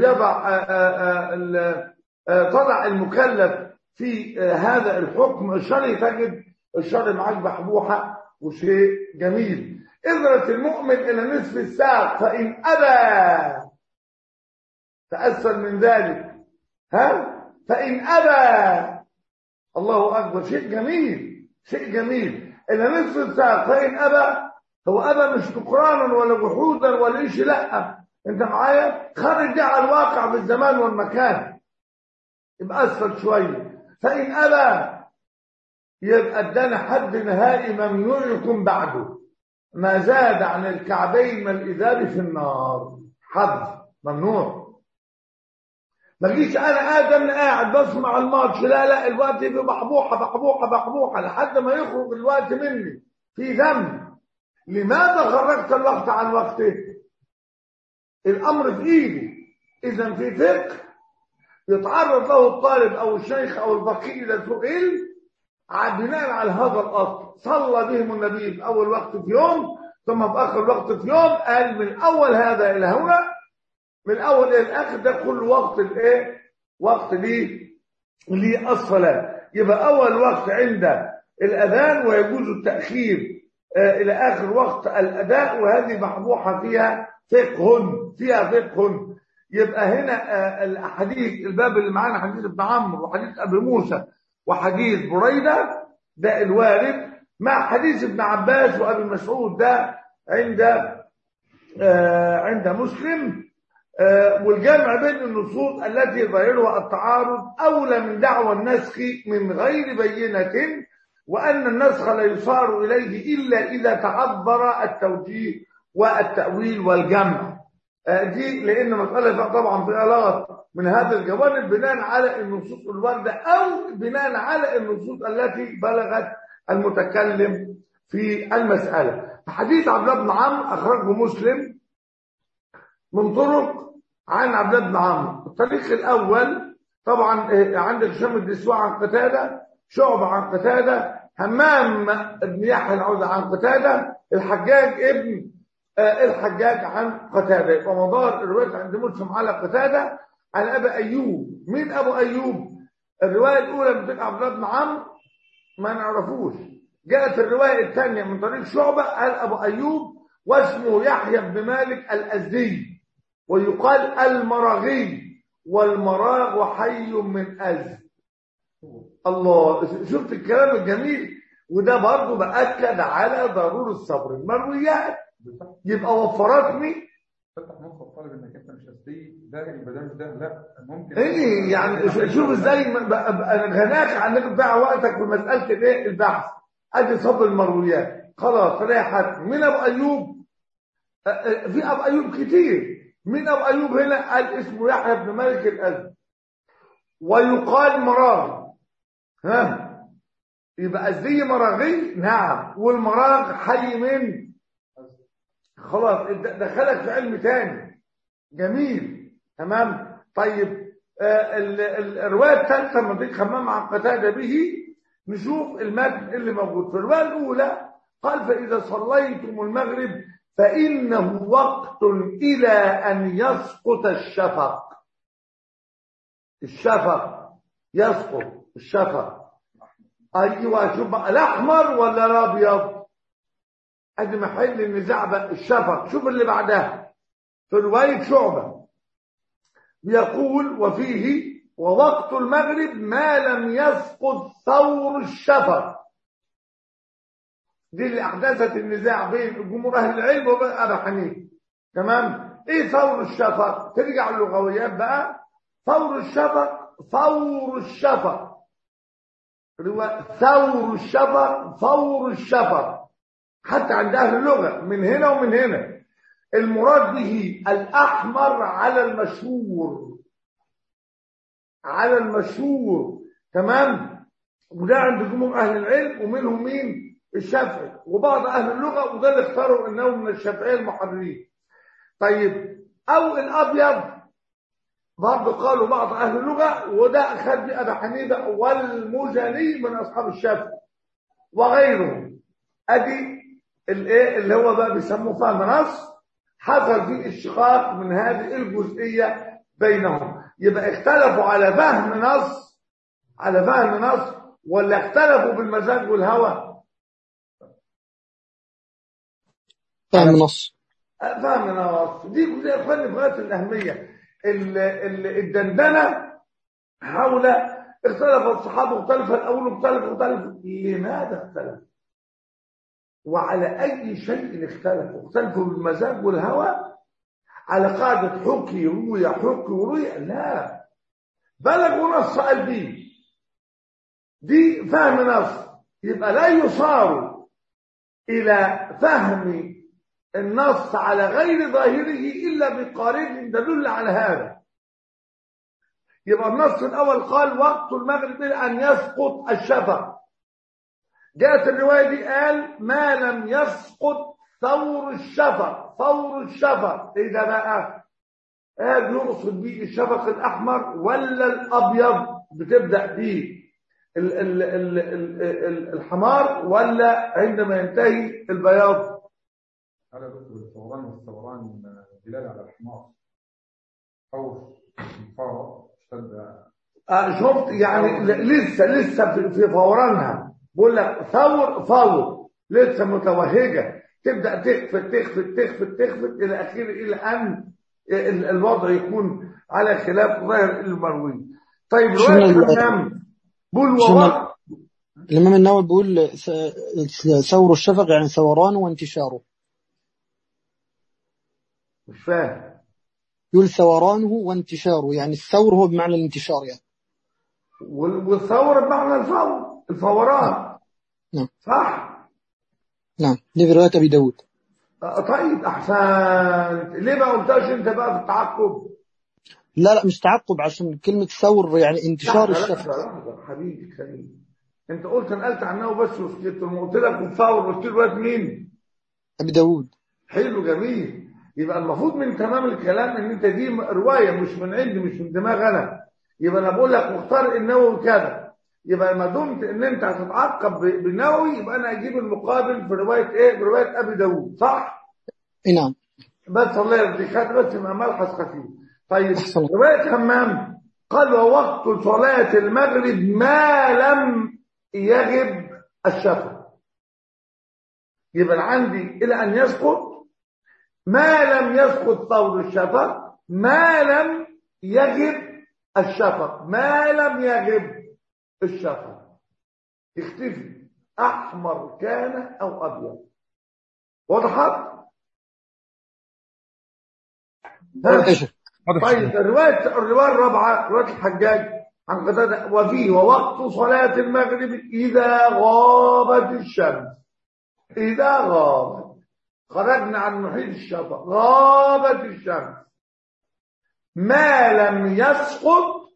تضع المكلف في هذا الحكم الشرعي، تجد الشرع معاك بحبوحه وشيء جميل. اذرة المؤمن الى نصف الساق فان ابى فاسفل من ذلك، فان ابى الله اكبر، شيء جميل، شيء جميل. اللي نصف الساق فان ابى، هو ابى مش نكرانا ولا جحودا ولا شيء، لا انت معايا، خرج ده على الواقع بالزمان والمكان، يبقى اسفل شويه. فان ابى يبقى ادانا حد نهائي ممنوع يكون بعده، ما زاد عن الكعبين من الإذاب في النار، حد ممنوع. ما جيش انا ادم قاعد بسمع الماتش، لا الوقت يبقى بحبوحه لحد ما يخرج الوقت مني في ذنب. لماذا خرجت الوقت عن وقته؟ الامر في ايدي. اذا في فقه يتعرض له الطالب او الشيخ او الفقيه اذا سئل بناء على هذا الاصل. صلى بهم النبي في اول وقت في يوم، ثم في اخر وقت في يوم، قال من اول هذا الى هنا، من الاول الى الاخر، ده كل وقت الايه؟ وقت للصلاه. يبقى اول وقت عند الاذان، ويجوز التاخير الى اخر وقت الاداء، وهذه محبوحه فيها فقه. يبقى هنا الاحاديث، الباب اللي معانا حديث ابن عمرو وحديث ابي موسى وحديث بريده، ده الوارد، مع حديث ابن عباس وابي مسعود، ده عند مسلم. والجمع بين النصوص التي ظاهرها التعارض اولى من دعوى النسخ من غير بينه، وان النسخ لا يصار اليه الا اذا تعذر التوجيه والتاويل والجمع. دي لان مساله طبعا فيها لغط من هذا الجوانب، بناء على النصوص الوارده او بناء على النصوص التي بلغت المتكلم في المساله. حديث عبد الله بن عمرو اخرجه مسلم من طرق عن عبد الله بن عمرو. الطريق الاول طبعا عندك هشام الدسوع عن قتاده، شعبه عن قتاده، همام بن يحيى العوزي عن قتاده، الحجاج عن قتاده. يبقى مدار الروايه عند مسلم على قتاده عن ابي ايوب. مين ابو ايوب؟ الروايه الاولى من عبد الله بن عمرو ما نعرفوش، جاءت الروايه الثانيه من طريق شعبه قال ابو ايوب واسمه يحيى بن مالك الازدي، ويقال المراغي، والمراغ حي من أز. الله، شفت الكلام الجميل؟ وده برضه بأكد على ضرورة الصبر. المرويات يبقى وفرتني فتح مخ الطالب انك انت مش قصدي ده البدل ده، لا ممكن ايه يعني. شوف ازاي انا غناك عنك تضيع وقتك في مساله الايه؟ البحث. ادي صبر المرويات خلاص ريحت. من ابو ايوب؟ في ابو ايوب كتير. من ابو ايوب هنا؟ قال اسمه يحيى بن مالك الازدي، ويقال مراغ. يبقى ازدي مراغي، نعم، والمراغ حي من، خلاص دخلك في علم تاني جميل. تمام. طيب الروايه الثالثه من ذكر همام عن قتاده به، نشوف المتن اللي موجود في الروايه الاولى. قال فاذا صليتم المغرب فانه وقت الى ان يسقط الشفق. الشفق يسقط، الشفق. ايوه، شوف بقى الاحمر ولا الابيض؟ ادي محل النزاع بقى، الشفق. شوف اللي بعدها في روايه شعبه بيقول وفيه ووقت المغرب ما لم يسقط ثور الشفق. دي اللي احدثت النزاع بين جمهور اهل العلم وبين ابي حنيفه. تمام. ايه ثور الشفق؟ ترجع اللغويات بقى. ثور الشفق، ثور الشفق، ثور الشفق، ثور الشفق، حتى عند اهل اللغه من هنا ومن هنا. المراد به الاحمر على المشهور، على المشهور. تمام. وده عند جمهور اهل العلم، ومنهم مين؟ الشافعي وبعض اهل اللغه، وده اللي اختاروا انه من الشافعيه المحررين. طيب، او الابيض برضه قالوا بعض اهل اللغه، وده اخذ به ابي حنيفه والمزني من اصحاب الشافعي وغيرهم. ادي الايه اللي هو بقى بيسموه فهم نص، حصل فيه اشتقاق من هذه الجزئيه بينهم. يبقى اختلفوا على فهم نص، على فهم نص، ولا اختلفوا بالمزاج والهوى؟ فهم نص. فهم نص. دي يا اخواني في غايه الاهميه. الدندنه حول اختلف الصحابة، اختلف الأول، اختلف. لماذا اختلف؟ وعلى أي شيء اختلفوا بالمزاج والهوى، على قاعدة حكي روي حكي وروي؟ لا، بلغوا نص قلبي، دي فهم نص، يبقى لا يصار إلى فهم النص على غير ظاهره إلا بقارن دليل على هذا. يبقى النص الأول قال وقت المغرب أن يسقط الشفق، جاءت الرواية دي قال ما لم يسقط ثور الشفق. ثور الشفق إيه ده بقى؟ قال يقصد بيه الشفق الأحمر ولا الأبيض؟ بتبدأ بيه الحمار ولا عندما ينتهي البياض؟ هذا الثوران والثوران دلالة على الحمار. خوف الفار اشتد. شفت يعني لسه في فورانها، بقول لك ثور لسه متوهجه، تبدا تخفت الى اخره، الى ان الوضع يكون على خلاف ظاهر المروي. طيب روايه الامام بقول الامام النووي بيقول ثور الشفق يعني ثورانه وانتشاره. مش فاهم. يقول ثورانه وانتشاره، يعني الثور هو بمعنى الانتشار يعني، والثور بمعنى الفوران. نعم صح. نعم، دي في رواية أبي داود. طيب أحسن، ليه ما قلتاش أنت بقى في التعقب؟ لا مش تعقب، عشان كلمة ثور يعني انتشار الشفق. لحظة حبيبي، أنت قلت نقلت عنه بس وسكت، قلت لك الثور، قلت له رواية مين؟ أبي داود. حلو جميل. يبقى المفروض من تمام الكلام ان انت دي روايه مش من عندي، مش من دماغ انا. يبقى انا بقول لك مختار النووي كذا، يبقى ما دمت ان انت هتتعقب بالنووي يبقى انا اجيب المقابل في روايه ايه؟ بروايه ابي داود، صح؟ نعم. بس الله يرضيك، خد بس ملحظ خفيف. طيب روايه همام قال ووقت صلاه المغرب ما لم يغب الشفق. يبقى عندي الى ان يسقط، ما لم يسقط ثور الشفق، ما لم يغب الشفق، ما لم يغب الشفق، اختفي احمر كان او ابيض. وضحت؟ طيب الروايه الرابعه روايه الحجاج عن قتاده وفيه ووقت صلاه المغرب اذا غابت الشمس. اذا غابت، خرجنا عن محيط الشفق، غابت الشمس، ما لم يسقط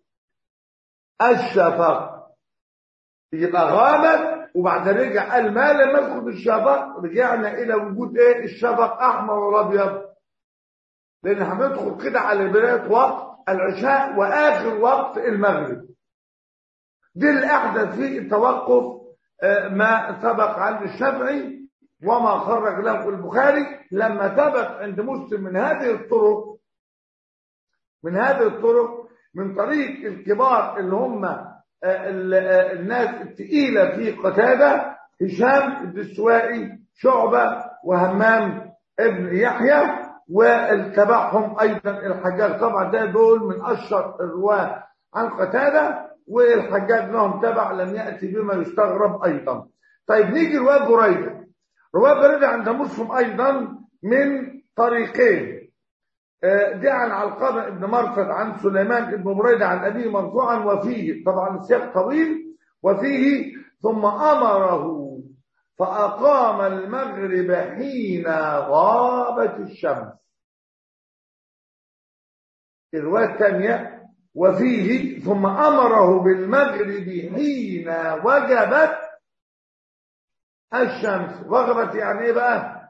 الشفق. يبقى غابت وبعد رجع قال ما لم يسقط الشفق، رجعنا الى وجود ايه؟ الشفق احمر والابيض، لان هندخل كده على بدايه وقت العشاء واخر وقت المغرب. دي اللي احدث فيه التوقف ما سبق عند الشافعي وما خرج له البخاري لما ثبت عند مسلم من هذه الطرق من طريق الكبار اللي هم الناس الثقيله في قتاده، هشام الدستوائي، شعبه، وهمام ابن يحيى، واتبعهم ايضا الحجاج. طبعا ده دول من اشهر الرواه عن قتاده، والحجاج لهم تبع لم ياتي بما يستغرب ايضا. طيب نيجي روايه بريده. رواية بريدة عند مسلم أيضا من طريقين، دي عن علقمة بن مرثد عن سليمان بن بريدة عن أبيه مرفوعا، وفيه طبعا السياق طويل، وفيه ثم أمره فأقام المغرب حين غابت الشمس. الرواية الثانية وفيه ثم أمره بالمغرب حين وجبت الشمس. وغبت يعني ايه بقى؟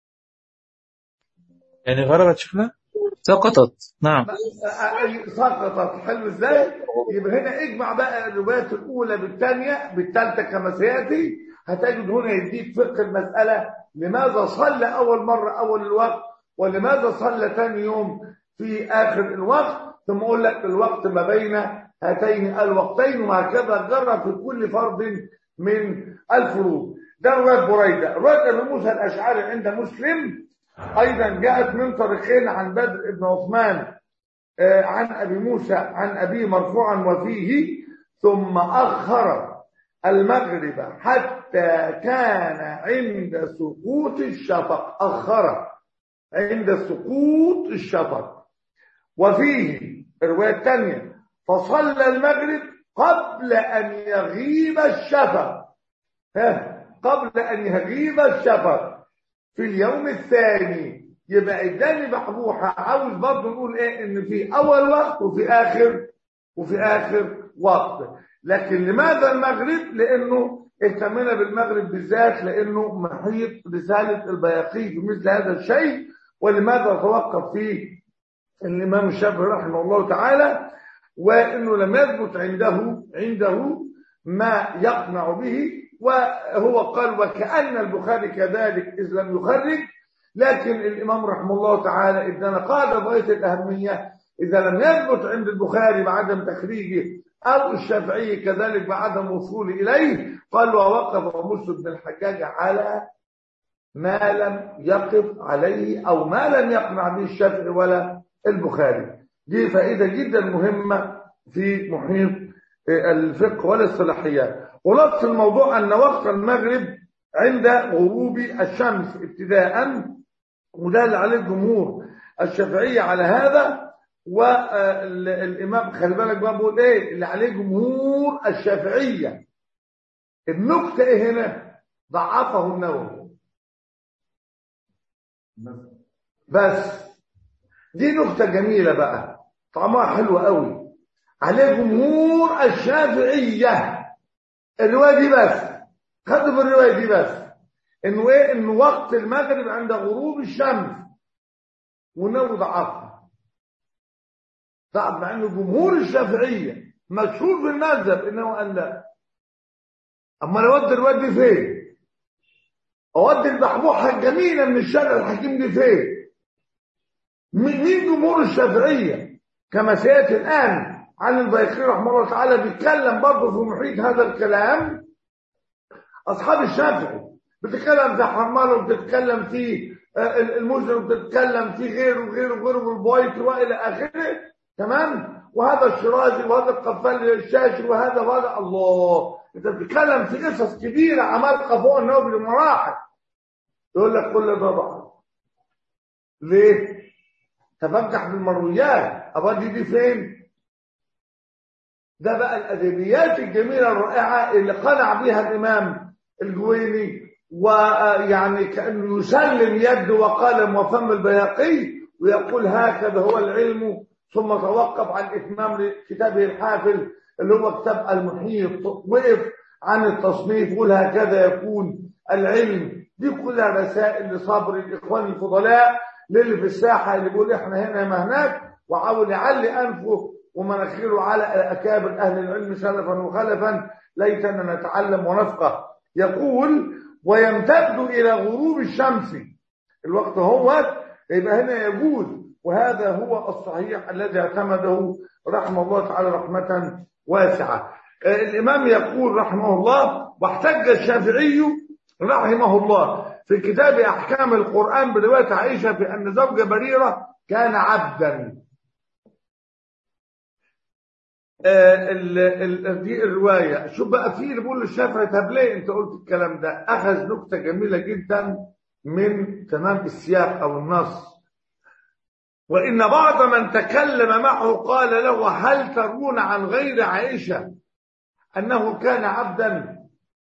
يعني غربت شفنا سقطت. نعم سقطت. حلو ازاي؟ يبقى هنا اجمع بقى الروايات الاولى بالثانيه بالثالثه كما سياتي، هتجد هنا يديك فقه المساله، لماذا صلى اول مره اول الوقت، ولماذا صلى ثاني يوم في اخر الوقت، ثم اقول لك الوقت ما بين هاتين الوقتين، وهكذا جرى في كل فرض من الفروض. ده رواية بريدة. رواية أبي موسى الأشعري عند مسلم أيضا جاءت من طريقين عن بدر بن عثمان عن أبي موسى عن أبيه مرفوعا، وفيه ثم أخر المغرب حتى كان عند سقوط الشفق. أخر عند سقوط الشفق. وفيه الرواية الثانية فصلى المغرب قبل أن يغيب الشفق. قبل أن يغيب الشفق في اليوم الثاني. يبقى اداني محبوحة. عاوز برضه نقول ايه؟ ان في اول وقت وفي اخر وقت. لكن لماذا المغرب؟ لانه اهتمنا بالمغرب بالذات لانه محيط رسالة البيهقي في مثل هذا الشيء. ولماذا توقف فيه الامام الشافعي رحمه الله تعالى؟ وانه لم يثبت عنده ما يقنع به. وهو قال وكأن البخاري كذلك إذ لم يخرج. لكن الإمام رحمه الله تعالى ادانا قاعدة غاية الأهمية: إذا لم يثبت عند البخاري بعدم تخريجه أو الشافعي كذلك بعدم وصوله إليه، قال ووقف مسلم بن الحجاج على ما لم يقف عليه أو ما لم يقنع به الشافعي ولا البخاري. دي فائدة جدا مهمة في محيط الفقه والاصطلاحيات. ونص الموضوع أن وقت المغرب عند غروب الشمس ابتداء، وده اللي عليه الجمهور الشافعية على هذا. والإمام خلي بالك بقى بقول إيه اللي عليه جمهور الشافعية. النكتة إيه هنا؟ ضعفه النووي بس. دي نكتة جميلة بقى طعمها حلو قوي. عليه جمهور الشافعية الرواية دي بس. خدوا بالرواية دي بس انه ايه؟ انه وقت المغرب عند غروب الشمس، والنووي ضعفها. ضعف مع انه جمهور الشافعية مشهور في المذهب انه قال لا. اما لو اودي الرواية دي فين؟ اودي البحبوحة الجميلة من الشارع الحكيم دي فين؟ مين جمهور الشافعية؟ كما سيأتي الآن عن البيهقي رحمه الله تعالى بيتكلم برضه في محيط هذا الكلام. أصحاب الشافعي بتتكلم في حمار، وبتتكلم في المزن، وبتتكلم في غيره والبويكي وإلى آخره. تمام؟ وهذا الشرازي وهذا القفال الشاشي وهذا الله. أنت بتتكلم في قصص كبيرة عمالقة فوق النووي بمراحل. يقول لك كل ده ضعف. ليه؟ تفجح بالمرويات. أبدي دي فين؟ ده بقى الأدبيات الجميلة الرائعة اللي قنع بها الإمام الجويني، ويعني كأنه يسلم يده وقلم وفم البيهقي ويقول هكذا هو العلم. ثم توقف عن إتمام كتابه الحافل اللي هو كتاب المحيط، وقف عن التصنيف يقول هكذا يكون العلم. دي كلها رسائل لصبر الإخوان الفضلاء للي في الساحة اللي بيقول احنا هنا ما هناك، وحاول يعلي أنفه ومناخيره على أكابر أهل العلم سلفا وخلفا. ليتنا نتعلم ونفقه. يقول ويمتد إلى غروب الشمس. الوقت هو يبقى هنا يجوز، وهذا هو الصحيح الذي اعتمده رحمه الله تعالى رحمة واسعة. الإمام يقول رحمه الله واحتج الشافعي رحمه الله في كتاب أحكام القرآن برواية عائشة في أن زوج بريرة كان عبدا. دي الرواية. شوف بقى في اللي بيقول للشافعي طب ليه انت قلت الكلام ده؟ اخذ نكتة جميلة جدا من تمام السياق او النص. وان بعض من تكلم معه قال له هل ترون عن غير عائشة انه كان عبدا؟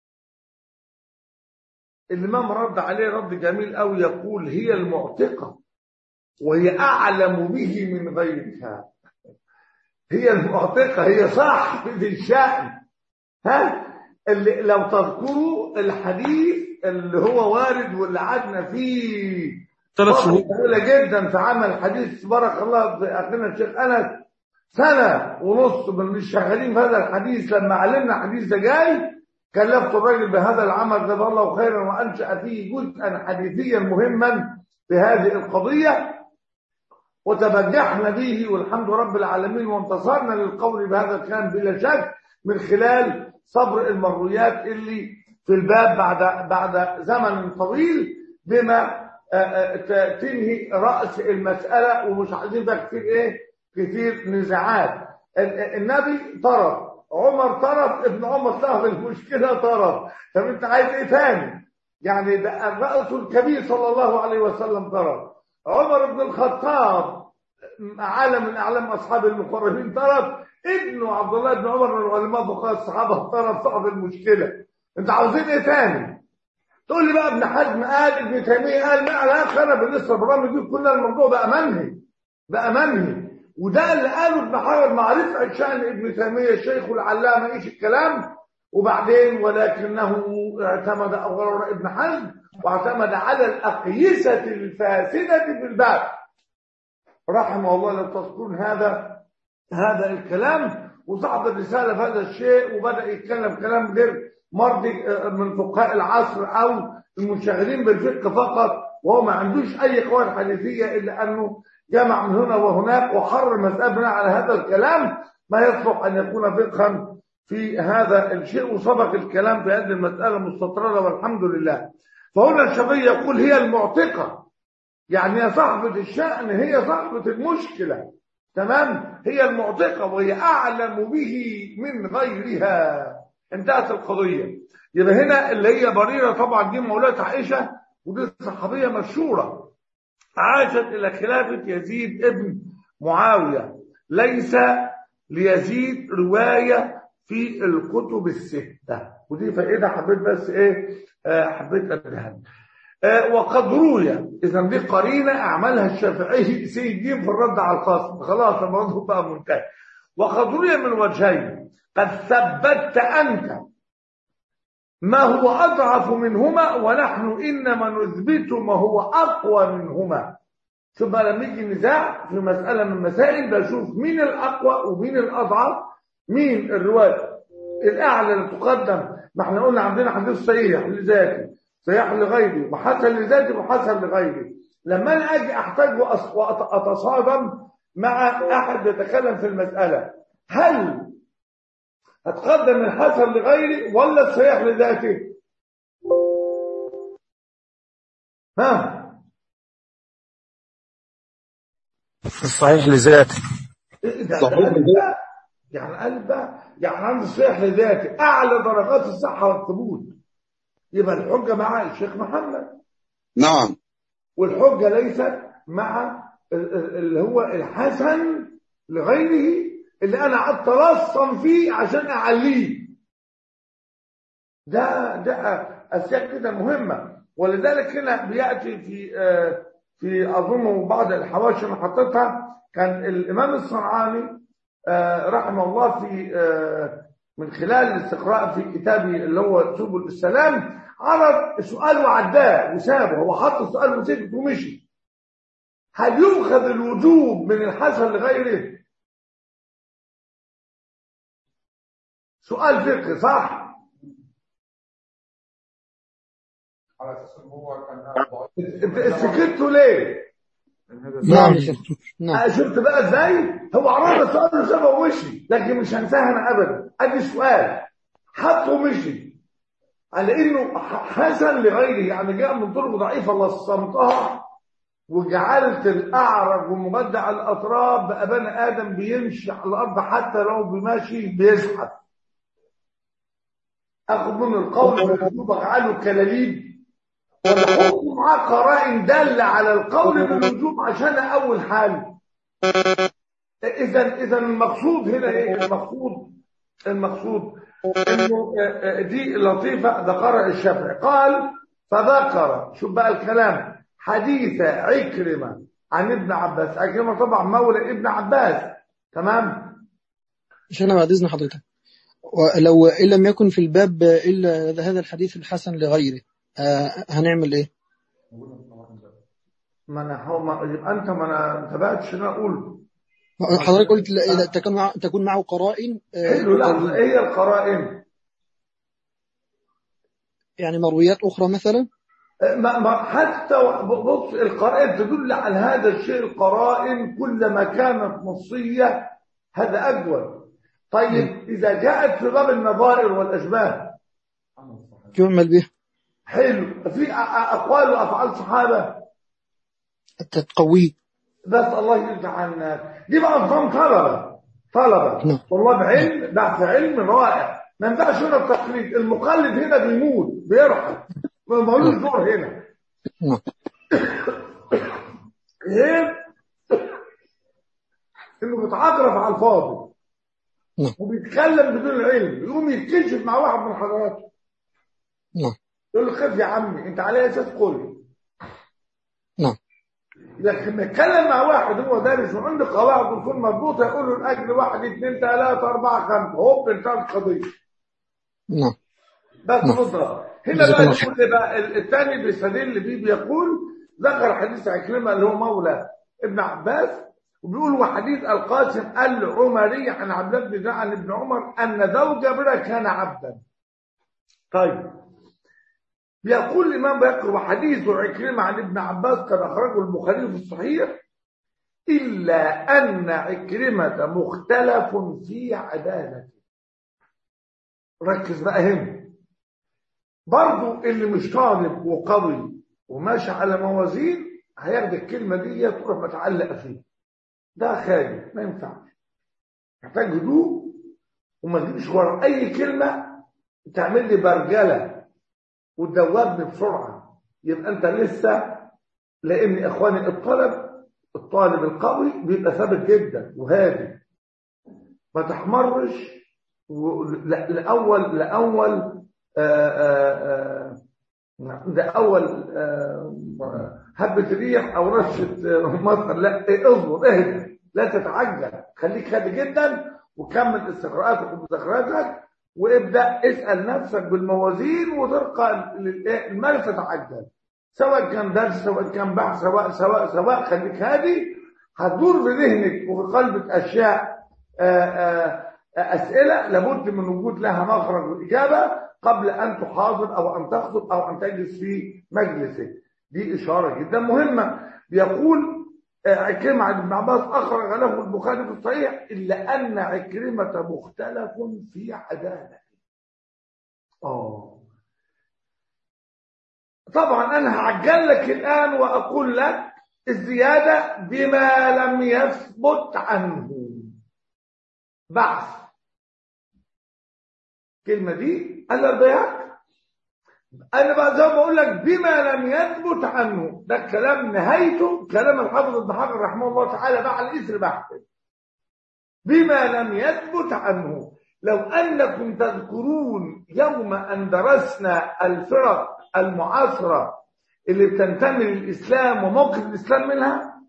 الامام رد عليه رد جميل قوي يقول هي المعتقة وهي اعلم به من غيرها. هي المعتقة، هي صاحبة الشأن. اللي لو تذكروا الحديث اللي هو وارد واللي قعدنا فيه 3 شهور طويلة جدا في عمل حديث بارك الله في اخينا الشيخ انس 1.5 سنة من الشغالين في هذا الحديث. لما علمنا حديث ده جاي كلفت الراجل بهذا العمل جزاه الله خيرا وانشأ فيه جزءا حديثيا مهما في هذه القضية، وتبجحنا به والحمد رب العالمين، وانتصرنا للقول بهذا الكلام بلا شك من خلال صبر المرويات اللي في الباب بعد زمن طويل بما تنهي رأس المسألة. ومش عايزين بقى كتير كتير نزاعات. النبي طرد عمر طرف، ابن عمر صاحب المشكلة طرف. طب انت عايز ايه تاني؟ يعني ده الرأس الكبير صلى الله عليه وسلم طرف، عمر بن الخطاب عالم من اعلام اصحاب المقربين طرف، ابنه عبد الله بن عمر من علماء فقهاء الصحابه طرف صاحب المشكله. انت عاوزين ايه تاني؟ تقول لي بقى ابن حزم قال، ابن تيميه قال، ما على اخر بالنسبه للبرامج دي كلها الموضوع بقى منهي. وده اللي قاله ابن حجر معرفه شان ابن تيميه الشيخ العلامه ايش الكلام. وبعدين ولكنه اعتمد اولا ابن حزم واعتمد على الاقيسه الفاسده في الباب رحمه الله. لو تذكرون هذا الكلام، وصعد الرساله في هذا الشيء وبدا يتكلم كلام غير مرضي من فقهاء العصر او المنشغلين بالفقه فقط، وهو ما عندوش اي قواعد حديثيه الا انه جمع من هنا وهناك وحرر مسألة بناء على هذا الكلام ما يصلح ان يكون فقها في هذا الشيء، وسبق الكلام في هذه المساله مستطرده والحمد لله. فهنا الشافعي يقول هي المعتقه، يعني هي صاحبة الشأن، هي صاحبة المشكلة، تمام، هي المعتقة وهي أعلم به من غيرها. انتهت القضية. يبقى هنا اللي هي بريرة طبعا دي مولاة عائشة، ودي صحابية مشهورة عاشت إلى خلافة يزيد ابن معاوية. ليس ليزيد رواية في الكتب الستة، ودي فائدة حبيت بس حبيت أدهن. وقد روي، اذا دي قرينه اعملها الشافعي سيدين في الرد على الخصم، خلاص الموضوع بقى منتهي. وقد روي من وجهين، قد ثبتت انت ما هو اضعف منهما ونحن انما نثبت ما هو اقوى منهما. شوف بقى لما يجي نزاع في مساله من المسائل بشوف مين الاقوى ومين الاضعف، مين الروايه الاعلى اللي تقدم. ما احنا قلنا عندنا حديث صحيح لذاته، صحيح لغيري، وحسن لذاتي وحسن لغيري. لما انا اجي احتاج واتصادم مع احد يتكلم في المساله، هل اتقدم الحسن لغيري ولا الصحيح لذاتي؟ ها، الصحيح لذاتي. يعني قال بقى يعني عند الصحيح لذاتي اعلى درجات الصحه والثبوت، يبقى الحجه مع الشيخ محمد. نعم. والحجه ليست مع اللي هو الحسن لغيره اللي انا قعدت ارصم فيه عشان اعليه. ده اشياء كده مهمه. ولذلك هنا بياتي في اظن بعض الحواشي اللي حطيتها، كان الامام الصنعاني رحمه الله في من خلال الاستقراء في كتابه اللي هو سبل السلام عرض سؤال وعداه وسابه، هو حط السؤال وسكت ومشي. هل يؤخذ الوجوب من الحسن لغيره؟ سؤال فقهي صح؟ على اساس ان هو كان انت سكتوا ليه؟ نعم يا شيخ. نعم. شفت بقى ازاي؟ هو عرض السؤال وسابه ومشي، لكن مش هنساها انا ابدا. ادي سؤال حطه ومشي على انه حسن لغيره، يعني جاء من طرق ضعيفه لصمتها وجعلت الاعرج ومبدع الاطراف بقى بني ادم بيمشي على الارض حتى لو بماشي بيزحف. اخذ منه القول بالوجوب اجعله كلاليب، ولا حكم معاه قرائن داله على القول بالوجوب عشان اول حال. اذا المقصود هنا ايه؟ المقصود انه دي لطيفه ذكرها الشافعي. قال فذكر، شوف بقى الكلام، حديث عكرمه عن ابن عباس. عكرمه طبعا مولى ابن عباس، تمام. مش انا بعد اذن حضرتك، ولو ان لم يكن في الباب الا هذا الحديث الحسن لغيره هنعمل ايه؟ ما انت ما انتبهتش انا اقول. حضرتك قلت تكون معه قرائن. حلو. لحظه، ايه هي القرائن؟ يعني مرويات اخرى مثلا. حتى بص، القرائن تدل على هذا الشيء. القرائن كلما كانت نصيه هذا اجود. طيب اذا جاءت في باب النظائر والاشباه يعمل به. حلو. في اقوال وافعال صحابه تقويه. بس الله يرضى عنك، دي بقى نظام طلبه. طلبة طلاب علم، بحث علم رائع. ما ينفعش هنا التقليد، المقلد هنا بيموت بيرحل، ملوش دور هنا. غير انه بيتعجرف على الفاضي وبيتكلم بدون علم، يقوم يتكشف مع واحد من حضراته يقول له خف يا عمي انت على اساس قول. لكن نتكلم مع واحد هو دارس وعنده قواعد وصول مضبوطه، يقول له الاجل 1 2 3 4 5 هوب انتهت القضيه. بس نظره هنا بقى يقول بقى الثاني بيستدل بيه، بيقول ذكر حديث عكرمه اللي هو مولى ابن عباس، وبيقول وحديث القاسم العمري عن عبد الله بن عن ابن عمر ان زوج برا كان عبدا. طيب بيقول الامام بيقرأ وحديث عكرمه عن ابن عباس قد اخرجه البخاري في الصحيح الا ان عكرمه مختلف في عدالته. ركز بقى هنا برضو، اللي مش طالب وقوي وماشي على موازين هياخد الكلمه دي تروح متعلق فيه، ده خالي ما ينفعش، محتاج هدوء وما تجيش ورا اي كلمه تعمل لي برجله وتدوبني بسرعه، يبقى انت لسه. لان اخواني الطالب القوي بيبقى ثابت جدا وهادي، ما تحمرش لاول ده اول هبه ريح او رشه مطر، لا اصبر اهدى، لا تتعجل، خليك هادي جدا وكمل استقراءاتك ومذاكراتك وابدا اسال نفسك بالموازين وترقى ما تتعجل، سواء كان درس سواء كان بحث سواء خليك هادي. هتدور في ذهنك وفي قلبك اشياء اسئله لابد من وجود لها مخرج واجابه قبل ان تحاضر او ان تخطب او ان تجلس في مجلسك. دي اشاره جدا مهمه. بيقول عكرمه عن ابن عباس اخرج له البخاري في الصحيح الا ان عكرمه مختلف في عدالته. طبعا انا هعجل لك الان واقول لك الزياده بما لم يثبت عنه بحث. الكلمه دي انا البيان، انا بقى زي ما بقول لك بما لم يثبت عنه، ده كلام نهايته كلام الحافظ ابن حجر رحمه الله تعالى بقى على الاثر بحث. بما لم يثبت عنه، لو انكم تذكرون يوم ان درسنا الفرق المعاصره اللي بتنتمي للاسلام وموقف الاسلام منها.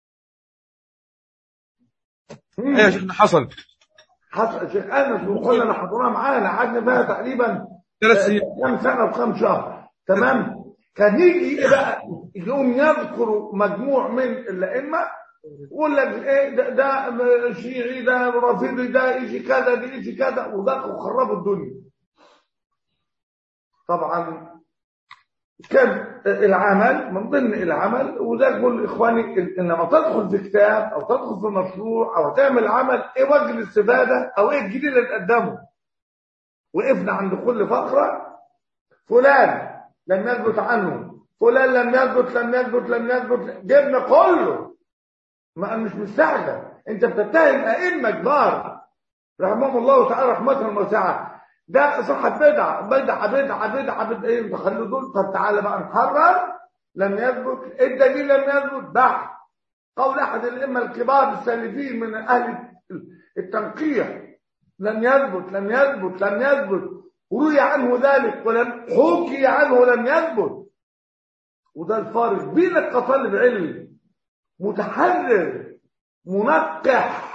يا شيخنا حصل شيخ انس وكلنا حضرنا معانا، قعدنا فيها تقريبا 3 سنين كام سنه وكام شهر. تمام. كان يجي بقى يوم يذكر مجموع من الائمه يقول لك ايه ده شيعي ده رافضي ده يجي كذا ده يجي كذا، وده وخربوا الدنيا. طبعا كان العمل من ضمن العمل، وده بقول لاخواني انما تدخل في كتاب او تدخل في مشروع او تعمل عمل، ايه وجه الاستفاده او ايه الجديد اللي تقدمه. وقفنا عند كل فقره فلان لم يثبت عنه، فلان لم يثبت، جبنا كله. ما مش مستعجل، انت بتتهم ائمه كبار رحمهم الله تعالى رحمه واسعه، ده صحة بدعة ايه تخلوا دول. طب تعالى بقى نحرر لم يثبت، الدليل لم يثبت بحث قول احد الائمه الكبار السالفين من اهل التنقيح لم يثبت وروي عنه ذلك ولم حكي عنه لم يثبت. وده الفارق بينك كطالب علم متحرر منقح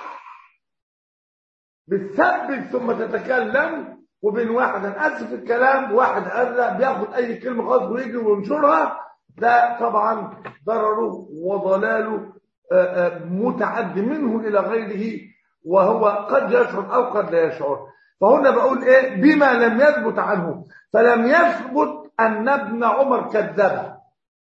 بتثبت ثم تتكلم، وبين واحد انا اسف الكلام واحد قال بياخد اي كلمه خالص ويجي وينشرها، ده طبعا ضرره وضلاله متعدي منه الى غيره، وهو قد يشعر او قد لا يشعر. فهنا بقول ايه بما لم يثبت عنه، فلم يثبت ان ابن عمر كذب.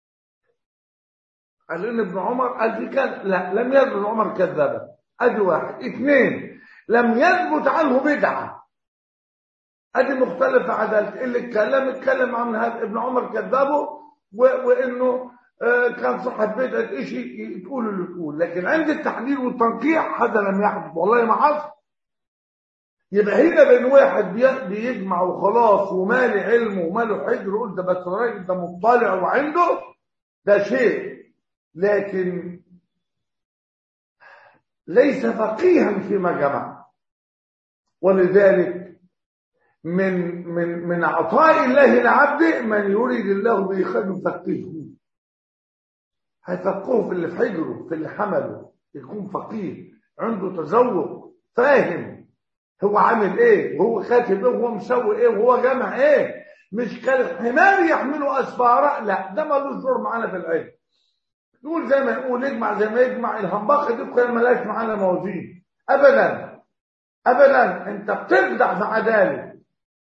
قال ان ابن عمر قال في كذا، لا لم يثبت عمر كذب. ادي واحد. اثنين لم يثبت عنه بدعه، ادي مختلف عدالته. اللي اتكلم عن هذا ابن عمر كذبه وانه كان صاحب بدعه شيء تقول اللي تقول، لكن عند التحليل والتنقيح هذا لم يحدث والله ما حصل. يبقى هنا بين واحد بيجمع وخلاص ومالي علمه وماله حجر، قلت بس الراجل ده مطلع وعنده ده شيء، لكن ليس فقيها فيما جمع. ولذلك من عطاء الله لعبده من يريد الله به خير يفقهه، هيفقهه في اللي في حجره، في اللي حمله، يكون فقيه عنده تذوق، فاهم هو عامل ايه وهو كاتب ايه وهو مسوي ايه وهو جمع ايه، مش كالحمار يحمله اسفاره، لا ده ملوش دور معانا في العلم. يقول زي ما يقول يجمع زي ما يجمع، الهمبخ دي بخير ملاش معانا موازين ابدا ابدا. انت بتفضح في عداله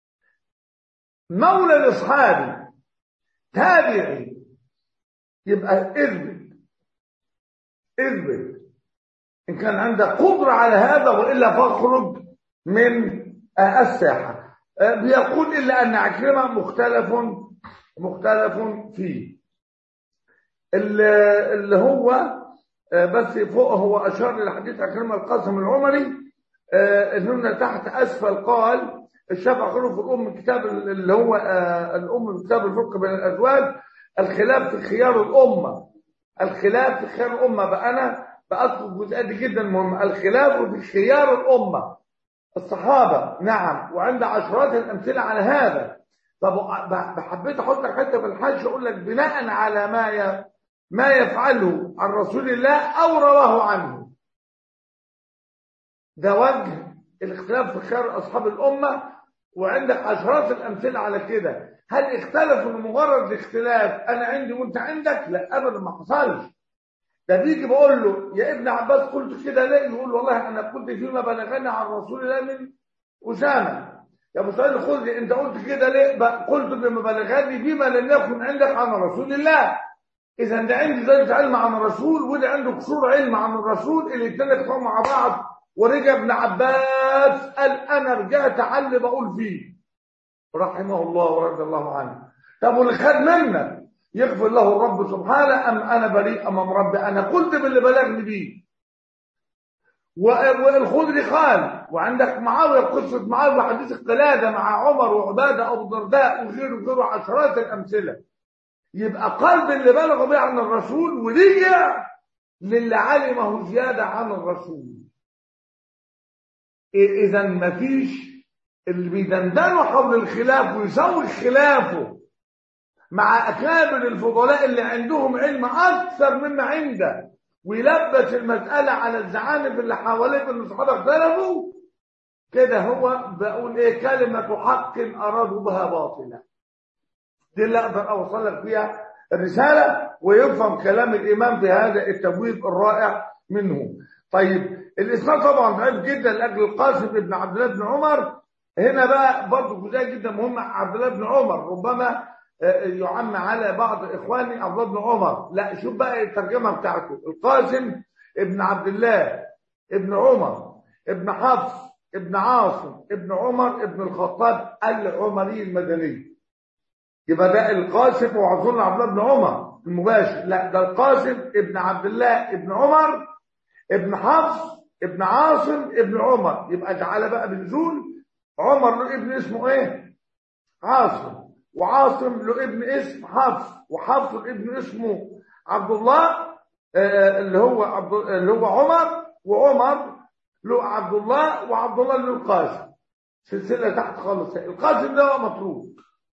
مولى لاصحابي تابعي، يبقى اثبت ان كان عندك قدره على هذا، والا فاخرج من الساحه. بيقول الا ان عكرمه مختلف فيه. اللي هو بس فوق هو اشار الى حديث عكرمه القاسم العمري، انه تحت اسفل قال الشافعي خلف الام كتاب اللي هو الام كتاب الفقه بين الازواج، الخلاف في خيار الامه، الخلاف في خيار الامه. بقى انا بأذكر الجزئيه دي جدا مهمه، الخلاف في خيار الامه الصحابه، نعم، وعند عشرات الامثله على هذا. طب حبيت احط لك حته في الحج اقول لك بناء على ما يفعله عن رسول الله او رواه عنه، ده وجه الاختلاف في خيار اصحاب الامه، وعندك عشرات الامثله على كده. هل اختلفوا لمجرد الاختلاف انا عندي وانت عندك؟ لا ابدا، ما حصلش. ده بيجي بقول له يا ابن عباس قلت كده ليه؟ يقول والله انا قلت فيما بلغني عن رسول الله من اسامه. يا ابو سعيد الخدري انت قلت كده ليه؟ قلت بما بلغني فيما لم يكن عندك عن رسول الله. اذا ده عندي زي علم عن الرسول وده عنده قصور علم عن الرسول، الاثنين اجتمعوا مع بعض. ورجع ابن عباس قال انا رجعت على اللي بقول فيه رحمه الله ورضي الله عنه. طب واللي خد منك يغفر له الرب سبحانه ام انا بريء امام ربي؟ انا قلت باللي بلغني بيه. والخدري قال، وعندك معاويه قصه معاويه حديث القلاده مع عمر وعباده ابو الدرداء وغيره عشرات الامثله. يبقى قلب اللي بلغوا به عن الرسول ورجع للي علمه زياده عن الرسول. اذا مفيش اللي بيدندنوا حول الخلاف ويسوي خلافه مع اكابر الفضلاء اللي عندهم علم اكثر مما عنده، ويلبس المساله على الزعانف اللي حواليه ان الصحابه اختلفوا كده، هو بقول ايه؟ كلمه حق ارادوا بها باطلا. دي اللي اقدر اوصل لك فيها الرساله، ويفهم كلام الامام في هذا التبويب الرائع منه. طيب الاسناد طبعا ضعيف جدا لاجل القاسم بن عبد الله بن عمر. هنا بقى برضه جزئيه جدا مهمه، عبد الله بن عمر ربما يعم على بعض اخواني عبد الله بن عمر، لا شوف بقى الترجمه بتاعته. القاسم ابن عبد الله ابن عمر ابن حفص ابن عاصم ابن عمر ابن الخطاب العمري المدني. يبقى ده القاسم، وعظن عبد الله بن عمر المباشر، لا ده القاسم ابن عبد الله ابن عمر ابن حفص ابن عاصم ابن عمر. يبقى تعالى بقى بنزول، عمر له ابن اسمه ايه؟ عاصم، وعاصم له ابن اسم حفص، وحفص له ابن اسمه عبد الله اللي هو عمر، وعمر له عبد الله، وعبد الله له القاسم. سلسله تحت خالص. القاسم ده مطروق.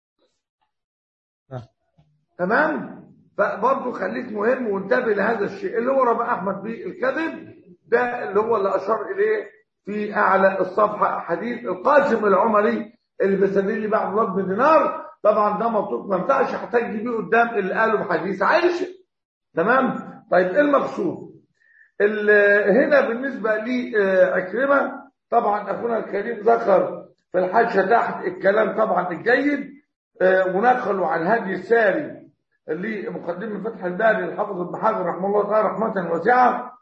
تمام؟ فبرضه خليك مهم وانتبه لهذا الشيء اللي هو ربا احمد بيه الكذب، ده اللي هو اللي اشار اليه في اعلى الصفحه حديث القاسم العمري اللي بيستدل لي بعد الله بن دينار. طبعا ده مطلوب، ما ينفعش احتاج بيه قدام اللي قاله بحديث عائشه. تمام؟ طيب ايه المقصود؟ هنا بالنسبه لي عكرمه، طبعا اخونا الكريم ذكر في الحاشيه تحت الكلام طبعا الجيد، ونقلوا عن هدي الساري لمقدمه فتح الباري للحافظ ابن حجر رحمه الله تعالى رحمه واسعه.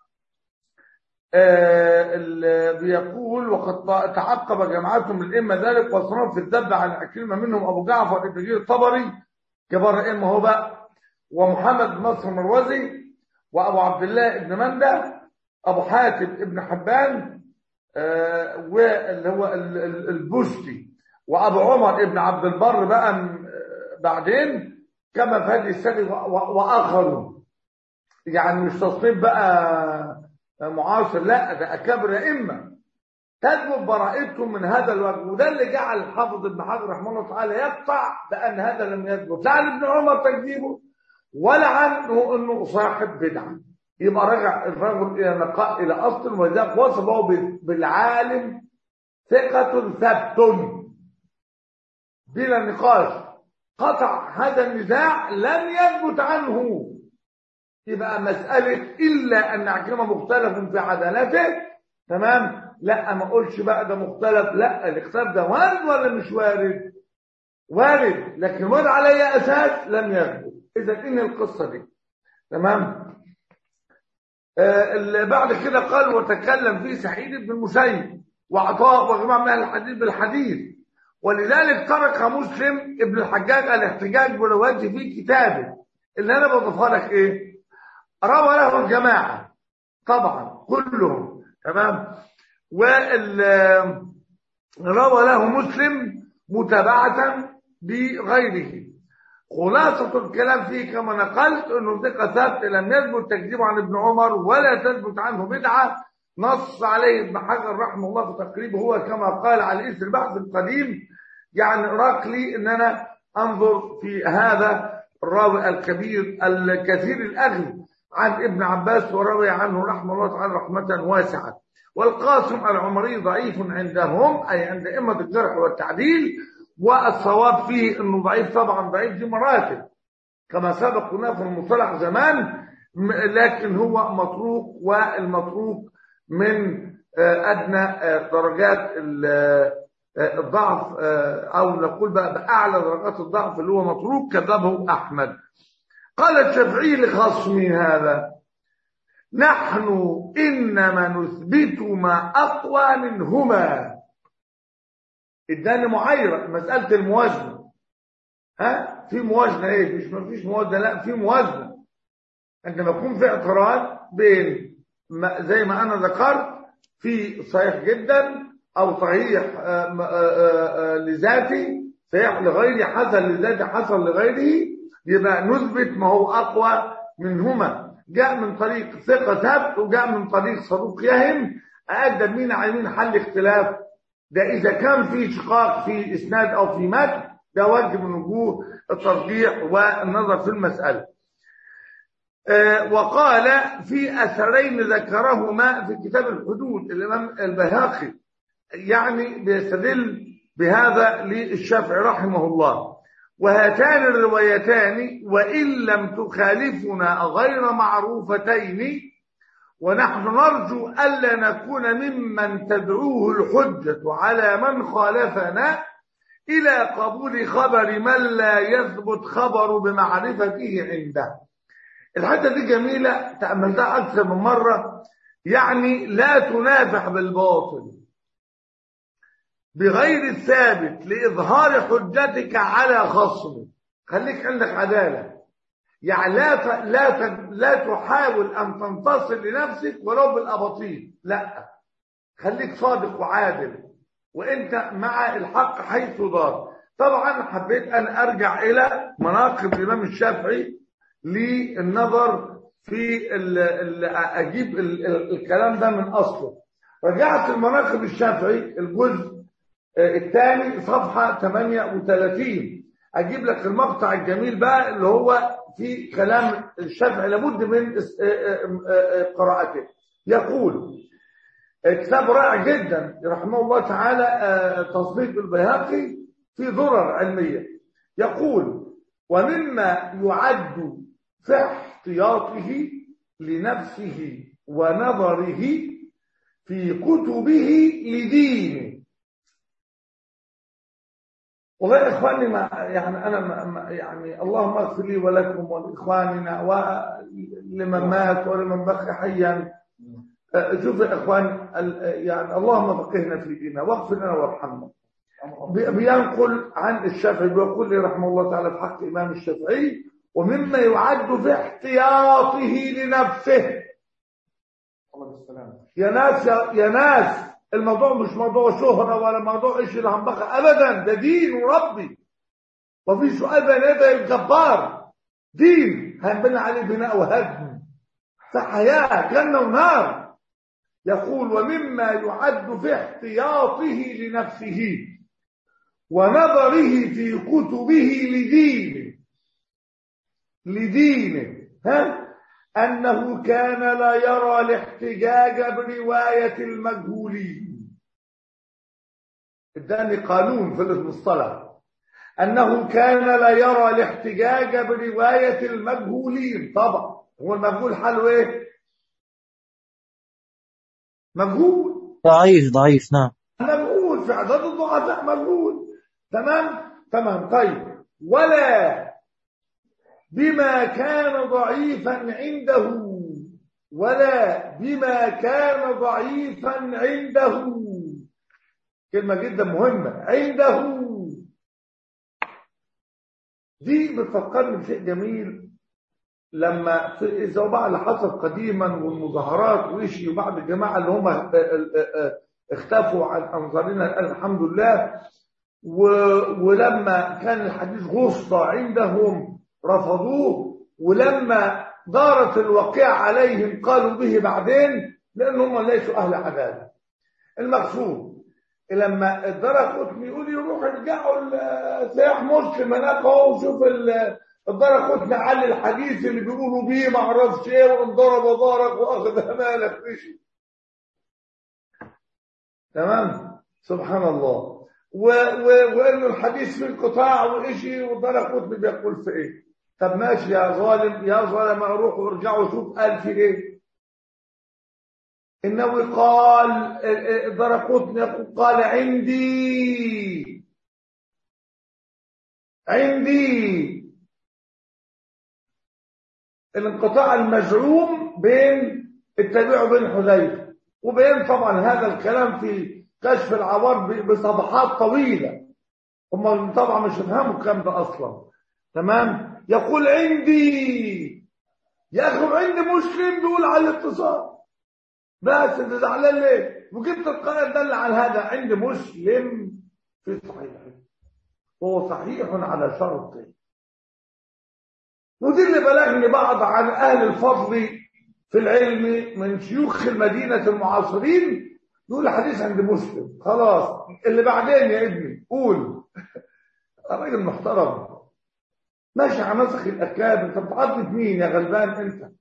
بيقول وقد تعقب جماعتهم الائمه ذلك وصنف في الذب عن عكرمه، منهم ابو جعفر بن جرير الطبري كبار الائمه هو بقى، ومحمد بن نصر المروزي، وابو عبد الله بن منده، ابو حاتم بن حبان، واللي هو البستي، وابو عمر ابن عبد البر بقى بعدين كما في هذه السنه واخرون. يعني مش تصنيف بقى معاصر، لا ده اكابر ائمه تثبت براءتهم من هذا الوجه. وده اللي جعل الحافظ ابن حجر رحمه الله تعالى يقطع بان هذا لم يثبت لا عن ابن عمر تكذيبه ولا عنه انه صاحب بدعه. يبقى رجع الرجل الى نقاء الى اصل، ولذلك وصفه بالعالم ثقه ثبت بلا نقاش. قطع هذا النزاع لم يثبت عنه. يبقى مساله الا ان عكرمه مختلف في عدالته، تمام، لا ما اقولش بقى ده مختلف، لا الاختلاف ده وارد ولا مش وارد؟ وارد، لكن وارد على اي اساس؟ لم يثبت. اذا ان القصه دي تمام. اللي بعد كده قال وتكلم فيه سعيد بن المسيب وعطاء وجماعه من اهل الحديث بالحديث، ولذلك ترك مسلم ابن الحجاج الاحتجاج بروايته في كتابه. اللي انا بضيفها لك ايه؟ روى له الجماعه طبعا كلهم، تمام، روى له مسلم متابعه بغيره. خلاصة الكلام فيه كما نقلت انه ثقة ثابت لم يثبت تكذيبه عن ابن عمر ولا تثبت عنه بدعة. نص عليه ابن حجر رحمه الله في تقريبه هو كما قال على اثر البحث القديم. يعني راق لي ان انا انظر في هذا الراوي الكبير الكثير الاغل عن ابن عباس وروي عنه رحمه الله تعالى رحمة واسعة. والقاسم العمري ضعيف عندهم اي عند ائمة الجرح والتعديل، والصواب فيه انه ضعيف، طبعا ضعيف دي مراتب كما سبق قلنا في المصطلح زمان، لكن هو متروك، والمتروك من ادنى درجات الضعف، او نقول بقى باعلى درجات الضعف اللي هو متروك كذبه احمد. قال الشافعي لخصمي هذا: نحن انما نثبت ما اقوى منهما. اداني معايره مساله الموازنه. في موازنه ايه؟ مش ما فيش موازنه، لا في موازنه. عندما يكون في اعتراض بين زي ما انا ذكرت في صحيح جدا او صحيح لذاتي، صحيح لغيري، حسن لذاتي، حسن لغيره، يبقى نثبت ما هو اقوى منهما. جاء من طريق ثقه ثبت وجاء من طريق صدوق يهم، ادى مين على مين حل اختلاف. ده إذا كان في شقاق في إسناد أو في متن، ده وجه من وجوه الترجيح والنظر في المسألة. وقال في أثرين ذكرهما في كتاب الحدود الإمام البيهقي، يعني بيستدل بهذا للشافعي رحمه الله. وهاتان الروايتان وإن لم تخالفنا غير معروفتين، ونحن نرجو ألا نكون ممن تدعوه الحجة على من خالفنا إلى قبول خبر من لا يثبت خبر بمعرفته عنده. الحتة دي جميلة، تأملتها أكثر من مرة. يعني لا تنافح بالباطل بغير الثابت لإظهار حجتك على خصمه. خليك عندك عدالة، يعني لا تحاول أن تنتصر لنفسك ولو بالأباطيل، لا، خليك صادق وعادل وانت مع الحق حيث دار. طبعا حبيت أن أرجع إلى مناقب الإمام الشافعي للنظر في أجيب الكلام ده من أصله. رجعت المناقب الشافعي الجزء الثاني صفحة 38، أجيب لك المقطع الجميل بقى اللي هو في كلام الشافعي لابد من قراءته. يقول كتاب رائع جدا رحمه الله تعالى، تصنيف البيهقي في درر علمية. يقول: ومما يعد في احتياطه لنفسه ونظره في كتبه لدينه. والله يا اخواني، ما يعني انا يعني اللهم اغفر لي ولكم ولاخواننا ولمن مات ولمن بقي حيا. شوف يا اخوان، يعني اللهم فقهنا في ديننا واغفر لنا وارحمنا. بينقل عن الشافعي بيقول لي رحمه الله تعالى في حق الامام الشافعي: ومما يعد في احتياطه لنفسه. يا ناس الموضوع مش موضوع شهرة ولا موضوع ايش الهمبخة ابدا، ده دين وربي، وفي سؤال بين يدي الجبار، دين هنبني عليه بناء وهدم، فحياة جنة ونار. يقول ومما يعد في احتياطه لنفسه ونظره في كتبه لدينه أنه كان لا يرى الاحتجاج برواية المجهولين. اداني قانون في المصطلح، أنه كان لا يرى الاحتجاج برواية المجهولين. طبعا هو المجهول حاله ايه؟ مجهول ضعيف نعم. مجهول في عدد الضعفاء مجهول. تمام. طيب ولا بما كان ضعيفا عنده كلمة جدا مهمة، عنده دي بتفكرني بشيء جميل. لما في الزوبعة اللي حصل قديما والمظاهرات وإشي، وبعض الجماعة اللي هم اختفوا عن أنظارنا الآن الحمد لله، ولما كان الحديث غصة عندهم رفضوه، ولما دارت الواقعة عليهم قالوا به بعدين، لأنهم ليسوا أهل عدالة. المقصود لما الدرقطني يقول يروح يرجعوا سياح مسلم هناك اهو، وشوف الدرقطني على الحديث اللي بيقولوا بيه ما اعرفش ايه، وانضرب وضارك واخذ مالك مشي. تمام، سبحان الله. وانه الحديث في القطاع وإشي، والدرقطني بيقول في ايه. طب ماشي يا ظالم روحوا ارجعوا شوف قال في ايه. النووي قال الدرقطني قال عندي الانقطاع المزعوم بين التابع وبين حذيفه، وبين طبعا هذا الكلام في كشف العوار بصفحات طويله، هم طبعا مش يفهموا الكلام ده اصلا. تمام، يقول عندي يا اخي، عندي مسلم بيقول على الاتصال، بس انت زعلان ليه؟ وجبت القرآن دل على هذا. عند مسلم في صحيح، هو صحيح على شرطه. ودي اللي بلغني بعض عن اهل الفضل في العلم من شيوخ المدينه المعاصرين، يقول حديث عند مسلم خلاص، اللي بعدين يا ابني قول. راجل محترم ماشي على نسخ الاكاد، انت بتعضد مين يا غلبان انت؟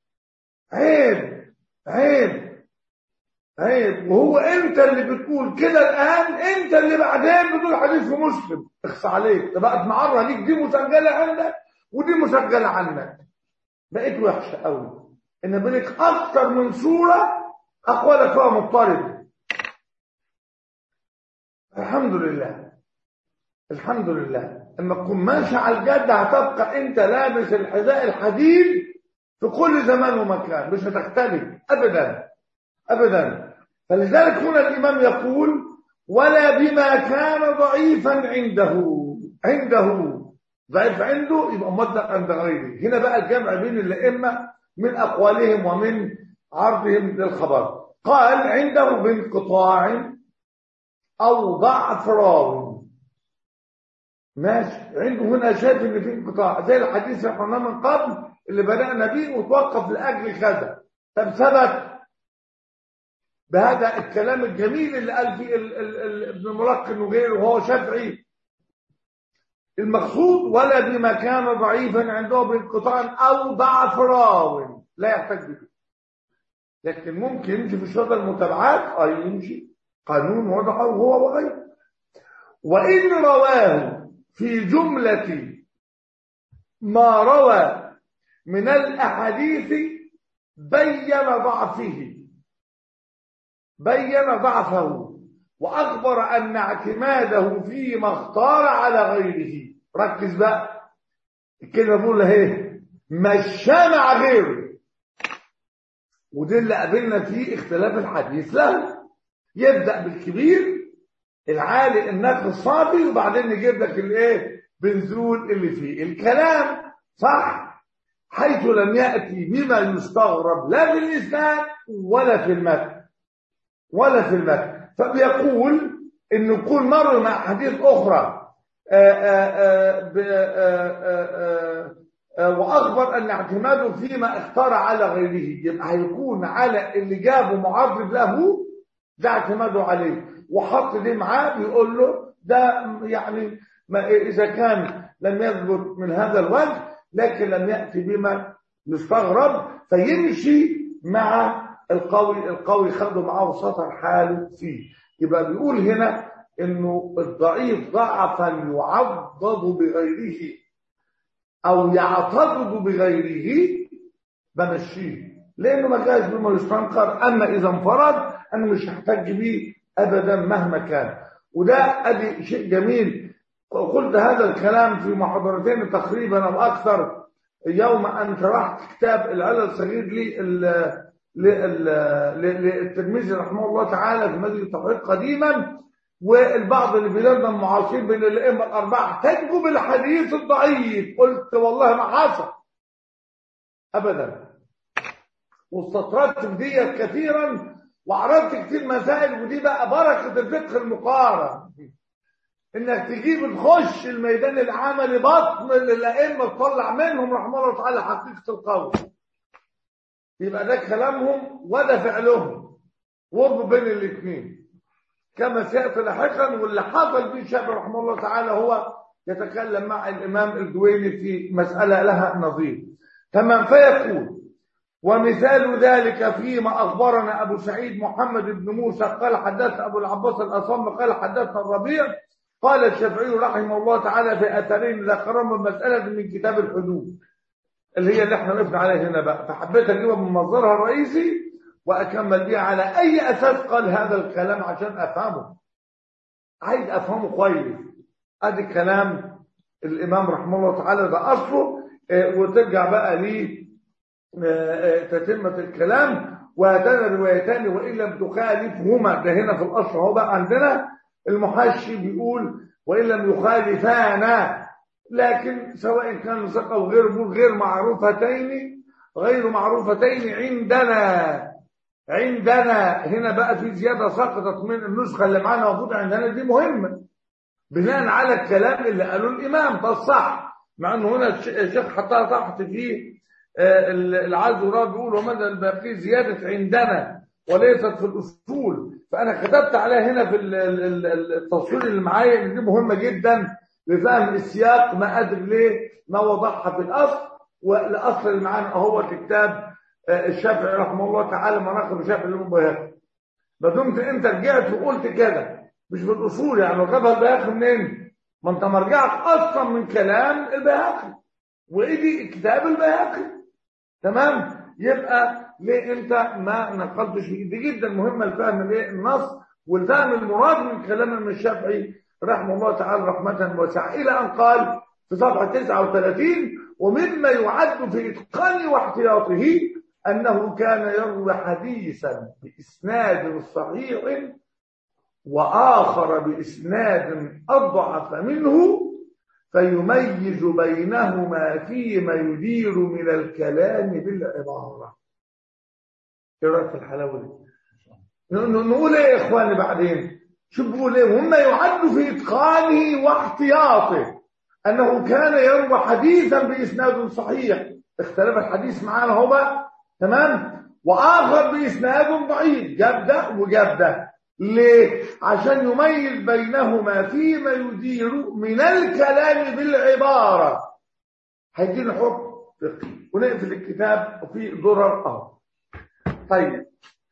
عيب. وهو انت اللي بتقول كده الان، انت اللي بعدين بتقول حديث في مسلم. اخص عليك، بقت معرة ليك، دي مسجلة عندك ودي مسجلة عنك، بقيت وحشة قوي. ان بلك اكتر من صورة اقوالك فيها مضطرب. الحمد لله اما تكون ماشي على الجد هتبقى انت لابس الحذاء الحديد في كل زمان ومكان، مش هتختلف ابدا. فلذلك هنا الامام يقول ولا بما كان ضعيفا عنده ضعيف عنده يبقى مطلق عند غيره. هنا بقى الجمع بين الائمه من اقوالهم ومن عرضهم للخبر. قال عنده بانقطاع او ضعف راوي، ماشي. عنده هنا شايف ان في انقطاع، زي الحديث اللي قلناه من قبل اللي بدانا بيه وتوقف لاجل كذا. طب ثبت بهذا الكلام الجميل اللي قال فيه ابن الملقن وغيره وهو شافعي. المقصود ولا بما كان ضعيفا عنده بانقطاع او ضعف راو، لا يحتاج به، لكن ممكن يمشي في شرط المتابعات يمشي قانون وضعه هو وغيره. وان رواه في جمله ما روى من الاحاديث بين ضعفه وأخبر أن اعتماده فيما اختار على غيره. ركز بقى الكلمة بقولها ايه، مشى مع غيره. ودي اللي قابلنا فيه اختلاف الحديث له. يبدأ بالكبير العالي النقل الصافي، وبعدين نجيب لك الايه بنزول اللي فيه الكلام صح، حيث لم يأتي بما يستغرب لا في الإسناد ولا في المتن. فبيقول إن يكون مر مع حديث أخرى وأخبر أن اعتماده فيما اختار على غيره، يبقى هيكون على اللي جابه معرض له ده اعتماده عليه، وحط دي معاه بيقول له ده يعني إذا كان لم يثبت من هذا الوجه لكن لم يأتي بما يستغرب فيمشي مع القوي خده معاه وسطر حاله فيه. يبقى بيقول هنا انه الضعيف ضعفا يعضد بغيره او يعتضد بغيره بمشيه لانه ما جاش بما يستنكر. اما اذا انفرد انا مش هحتاج بيه ابدا مهما كان. وده ادي شيء جميل. قلت هذا الكلام في محاضرتين تقريبا او اكثر يوم ان شرحت كتاب العلل الصغير للترمذي رحمه الله تعالى في مسجد التوحيد قديما. والبعض اللي بلادنا المعاصرين بين الائمه الاربعه احتجوا بالحديث الضعيف. قلت والله ما حصل ابدا، واستطردت في ديت كثيرا وعرضت كتير مسائل. ودي بقى بركه الفقه المقارن، انك تجيب تخش الميدان العملي بطن الائمه تطلع منهم رحمه الله تعالى حقيقه القول. يبقى ده كلامهم وده فعلهم واربط بين الاثنين كما سياتي لاحقا. واللي حصل به الشافعي رحمه الله تعالى هو يتكلم مع الامام الجويني في مساله لها نظير. تمام. فيقول ومثال ذلك فيما اخبرنا ابو سعيد محمد بن موسى قال حدثنا ابو العباس الاصم قال حدثنا الربيع قال الشافعي رحمه الله تعالى في اثرين ذكرهم المساله من كتاب الحدود اللي هي اللي احنا وقفنا عليها هنا بقى. فحبيت اجيبها من مصدرها الرئيسي واكمل بيها على اي اساس قال هذا الكلام عشان افهمه. عايز افهمه كويس. ادي كلام الامام رحمه الله تعالى ده اصله. وترجع بقى لي تتمه الكلام. وهاتان الروايتان وان لم تخالفهما، ده هنا في الاصل اهو بقى عندنا المحشي بيقول وان لم يخالفانا، لكن سواء كان ثقه او غير معروفتين عندنا هنا بقى في زياده سقطت من النسخه اللي معانا موجوده عندنا. دي مهمه بناء على الكلام اللي قاله الامام ده الصح، مع انه هنا الشيخ حطها تحت فيه العزورات بيقول وماذا الباقي زياده عندنا وليست في الاصول. فانا كتبت عليها هنا في التصوير اللي معايا ان دي مهمه جدا لفهم السياق. ما ادري ليه ما وضعها في الاصل، والاصل اللي معانا اهو كتاب الشافعي رحمه الله تعالى مناقب الشافعي للمبيهقي. ما دمت انت رجعت وقلت كده مش في الاصول يعني وجابها البيهقي منين؟ ما انت مرجعك اصلا من كلام البيهقي وايدي كتاب البيهقي. تمام. يبقى ليه انت ما نقلتش؟ دي جدا مهمه الفهم الايه النص والفهم المراد من كلام من الشافعي رحمه الله تعالى رحمه واسعه الى ان قال في صفحه 39 ومما يعد في اتقانه واحتياطه انه كان يروي حديثا باسناد صحيح واخر باسناد اضعف منه فيميز بينهما فيما يدير من الكلام بالعباره. ايه رايك في الحلاوه دي؟ نقول ايه يا اخواني بعدين؟ شوف بيقول ايه؟ ومما يعد في اتقانه واحتياطه انه كان يروي حديثا باسناد صحيح، اختلف الحديث معانا اهو بقى. تمام. واخر باسناد ضعيف، جاب ده وجاب ده. ليه؟ عشان يميز بينهما فيما يدير من الكلام بالعباره. هيدينا حكم فقهي ونقفل الكتاب وفي ضرر اهو. طيب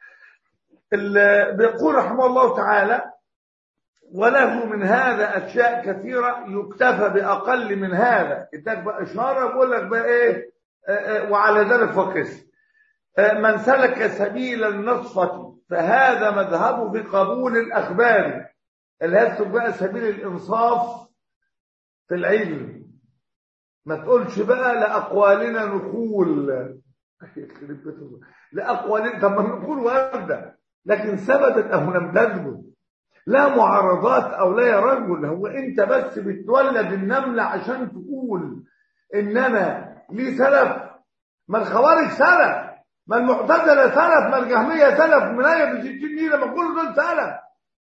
بيقول رحمه الله تعالى وله من هذا اشياء كثيره يكتفى باقل من هذا. اداك بقى اشاره بقول لك بقى ايه وعلى ذلك فقس. من سلك سبيل النصفة فهذا مذهبه في قبول الاخبار. اللي هيسلك بقى سبيل الانصاف في العلم. ما تقولش بقى لاقوالنا نقول لاقوالنا. طب ما نقول وارده لكن ثبتت او لم تثبت، لا معارضات او لا يا رجل. هو انت بس بتولد النمله عشان تقول ان انا لي سلف؟ ما الخوارج سلف، ما المعتزله سلف، ما الجهميه سلف، من ايه ب 60 نيله ما كل دول سلف.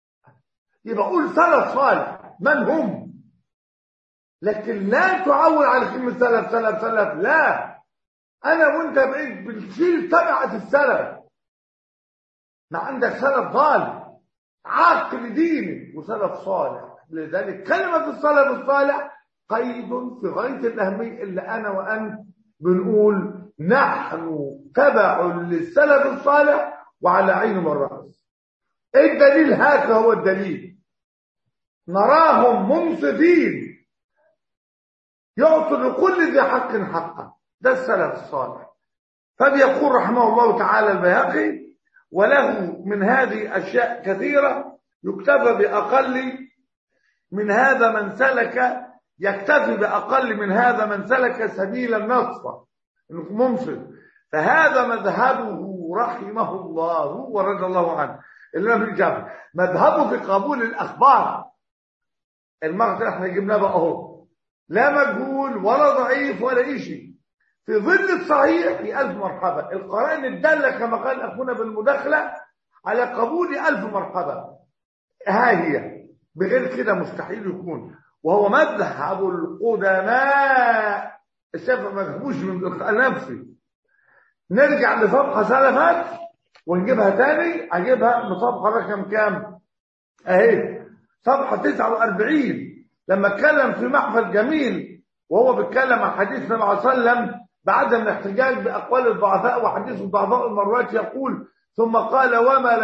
يبقى قول سلف صالح من هم، لكن لا تعول على كلمة سلف سلف سلف. لا، أنا وأنت بقيت بنشيل تبعة السلف. ما عندك سلف ضال عاقل ديني وسلف صالح. لذلك كلمة السلف الصالح قيد في غاية الأهمية اللي أنا وأنت بنقول نحن تبع للسلف الصالح وعلى عين والرأس. إيه الدليل؟ هذا هو الدليل. نراهم منصفين يعطوا لكل ذي حق حقه، ده السلف الصالح. فبيقول رحمه الله تعالى البيهقي: وله من هذه أشياء كثيرة يكتفى بأقل من هذا من سلك، يكتفي بأقل من هذا من سلك سبيل النصر منصف. فهذا مذهبه رحمه الله ورضي الله عنه الإمام ابن جابر، مذهبه في قبول الأخبار. المغزى احنا جبناه بقى اهو، لا مجهول ولا ضعيف ولا شيء، في ظل الصحيح في 1000 مرحبا. القرائن الدالة كما قال أخونا بالمداخلة على قبول 1000 مرحبا، ها هي، بغير كده مستحيل يكون. وهو مذهب القدماء. الشافعي ما مذهبوش من نفسي. نرجع لصفحة سلفات ونجيبها تاني، اجيبها بصفحة رقم كام اهي، صفحة 49، لما اتكلم في محفل جميل وهو بيتكلم عن حديث النبي صلى الله عليه وسلم بعدم الاحتجاج باقوال الضعفاء وحديث الضعفاء المرات، يقول: ثم قال: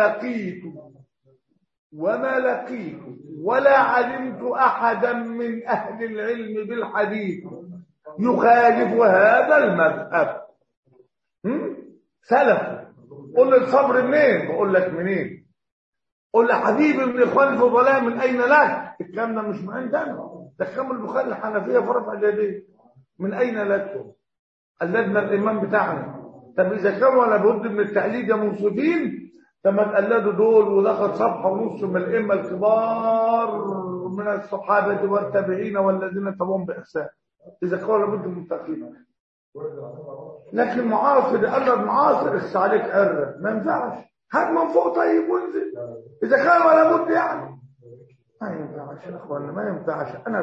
وما لقيت ولا علمت احدا من اهل العلم بالحديث يخالف هذا المذهب. سلف. قل لي الصبر منين؟ بقول لك منين. قل لي حبيبي من اخوان الفضلاء من اين لك؟ الكلام ده مش من عندنا، ده كلام البخاري الحنفيه في رفع اليدين. من اين لكم؟ قلدنا الامام بتاعنا. طب اذا كانوا ولا بد من التقليد يا منصفين، طب ما تقلدوا دول ودخل صفحه ونص من الائمه الكبار من الصحابه والتابعين والذين تبعهم باحسان، اذا كانوا ولا بد من التقليد. لكن معاصر يقلد معاصر السعاليك قرر ما ينفعش. هات من فوق طيب وانزل اذا كان ولا بد يعني. ما ينفعش يا اخوانا، ما ينفعش. انا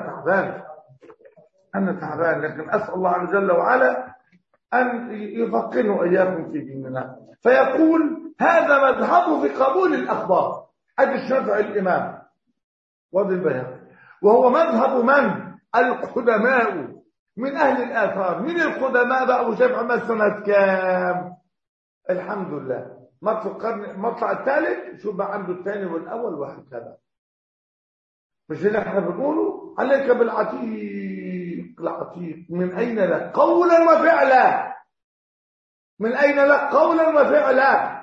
تعبان، لكن اسال الله عز وجل وعلا ان يفقهنا اياكم في ديننا. فيقول: هذا مذهبه في قبول الاخبار. ادي الشافعي الامام وادي البيهقي، وهو مذهب من؟ القدماء من اهل الاثار. من القدماء بقى؟ ابو شافعي ما سنه كام؟ الحمد لله ما تفكرني مطلع الثالث، شوف بقى عنده الثاني والاول وهكذا. مش اللي احنا بنقوله عليك بالعتيق. العتيق من اين لك قولا وفعلا؟ من اين لك قولا وفعلا؟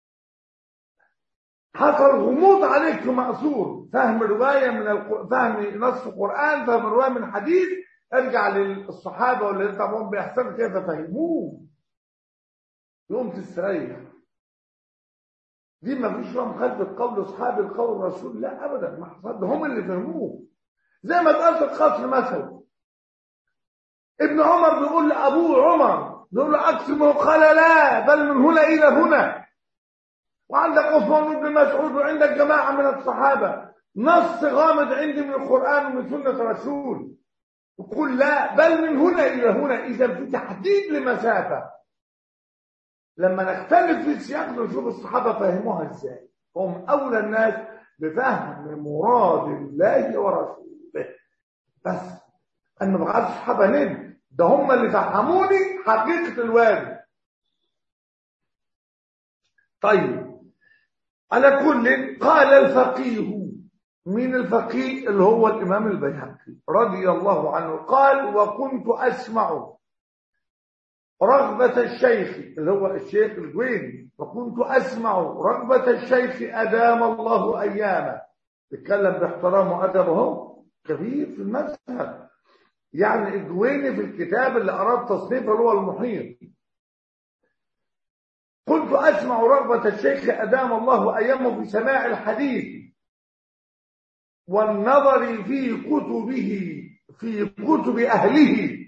حصل غموض عليك في مأثور، فهم روايه فهم نص قرآن، فهم روايه من حديث، ارجع للصحابه والذين تبعهم باحسان كيف فهموه، يقوم تستريح. دي ما فيش فيها مخالفه قول اصحاب القول الرسول، لا ابدا، ما حصل، هم اللي فهموه. زي ما اتقال في القصر مثلا، ابن عمر بيقول لابوه عمر، بيقول له: اقسمه، قال: لا، بل من هنا الى هنا. وعندك عثمان بن مسعود وعندك جماعه من الصحابه، نص غامض عندي من القران ومن سنه رسول، يقول: لا، بل من هنا الى هنا. اذا في تحديد لمسافه. لما نختلف في السياق نشوف الصحابه فهموها ازاي. هم اولى الناس بفهم مراد الله ورسوله. بس انا ما بعرفش الصحابه ند، ده هم اللي فهموني حقيقه الواجب. طيب، على كل قال الفقيه. من الفقيه؟ اللي هو الامام البيهقي رضي الله عنه. قال: وكنت اسمع رغبة الشيخ، اللي هو الشيخ الجويني، وكنت أسمع رغبة الشيخ أدام الله أيامه. يتكلم باحترام وأدبه كبير في المذهب، يعني الجويني في الكتاب اللي أراد تصنيفه اللي هو المحيط. كنت أسمع رغبة الشيخ أدام الله أيامه في سماع الحديث والنظر في كتبه، في كتب أهله.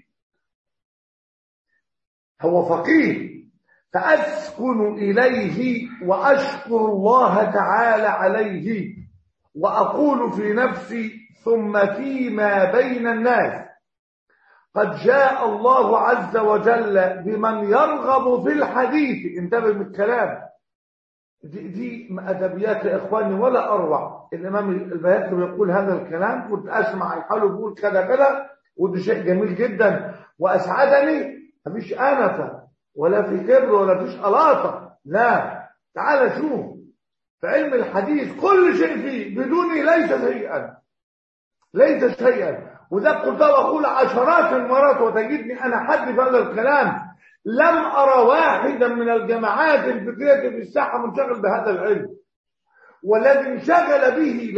هو فقيه، فأسكن إليه وأشكر الله تعالى عليه وأقول في نفسي ثم فيما بين الناس قد جاء الله عز وجل بمن يرغب في الحديث. انتبه من الكلام، دي أدبيات يا إخواني ولا أروع. الإمام البيهقي بيقول هذا الكلام، كنت أسمع الحال بيقول كذا كذا، وده شيء جميل جدا وأسعدني. مفيش أنفة ولا في كبر ولا فيش ألاطة، لا. تعال شوف في علم الحديث كل شيء فيه بدوني ليس شيئا، ليس شيئا. وده كنت أقول عشرات المرات وتجدني أنا حد في هذا الكلام. لم أرى واحدا من الجماعات الفكرية في الساحة منشغل بهذا العلم، والذي انشغل به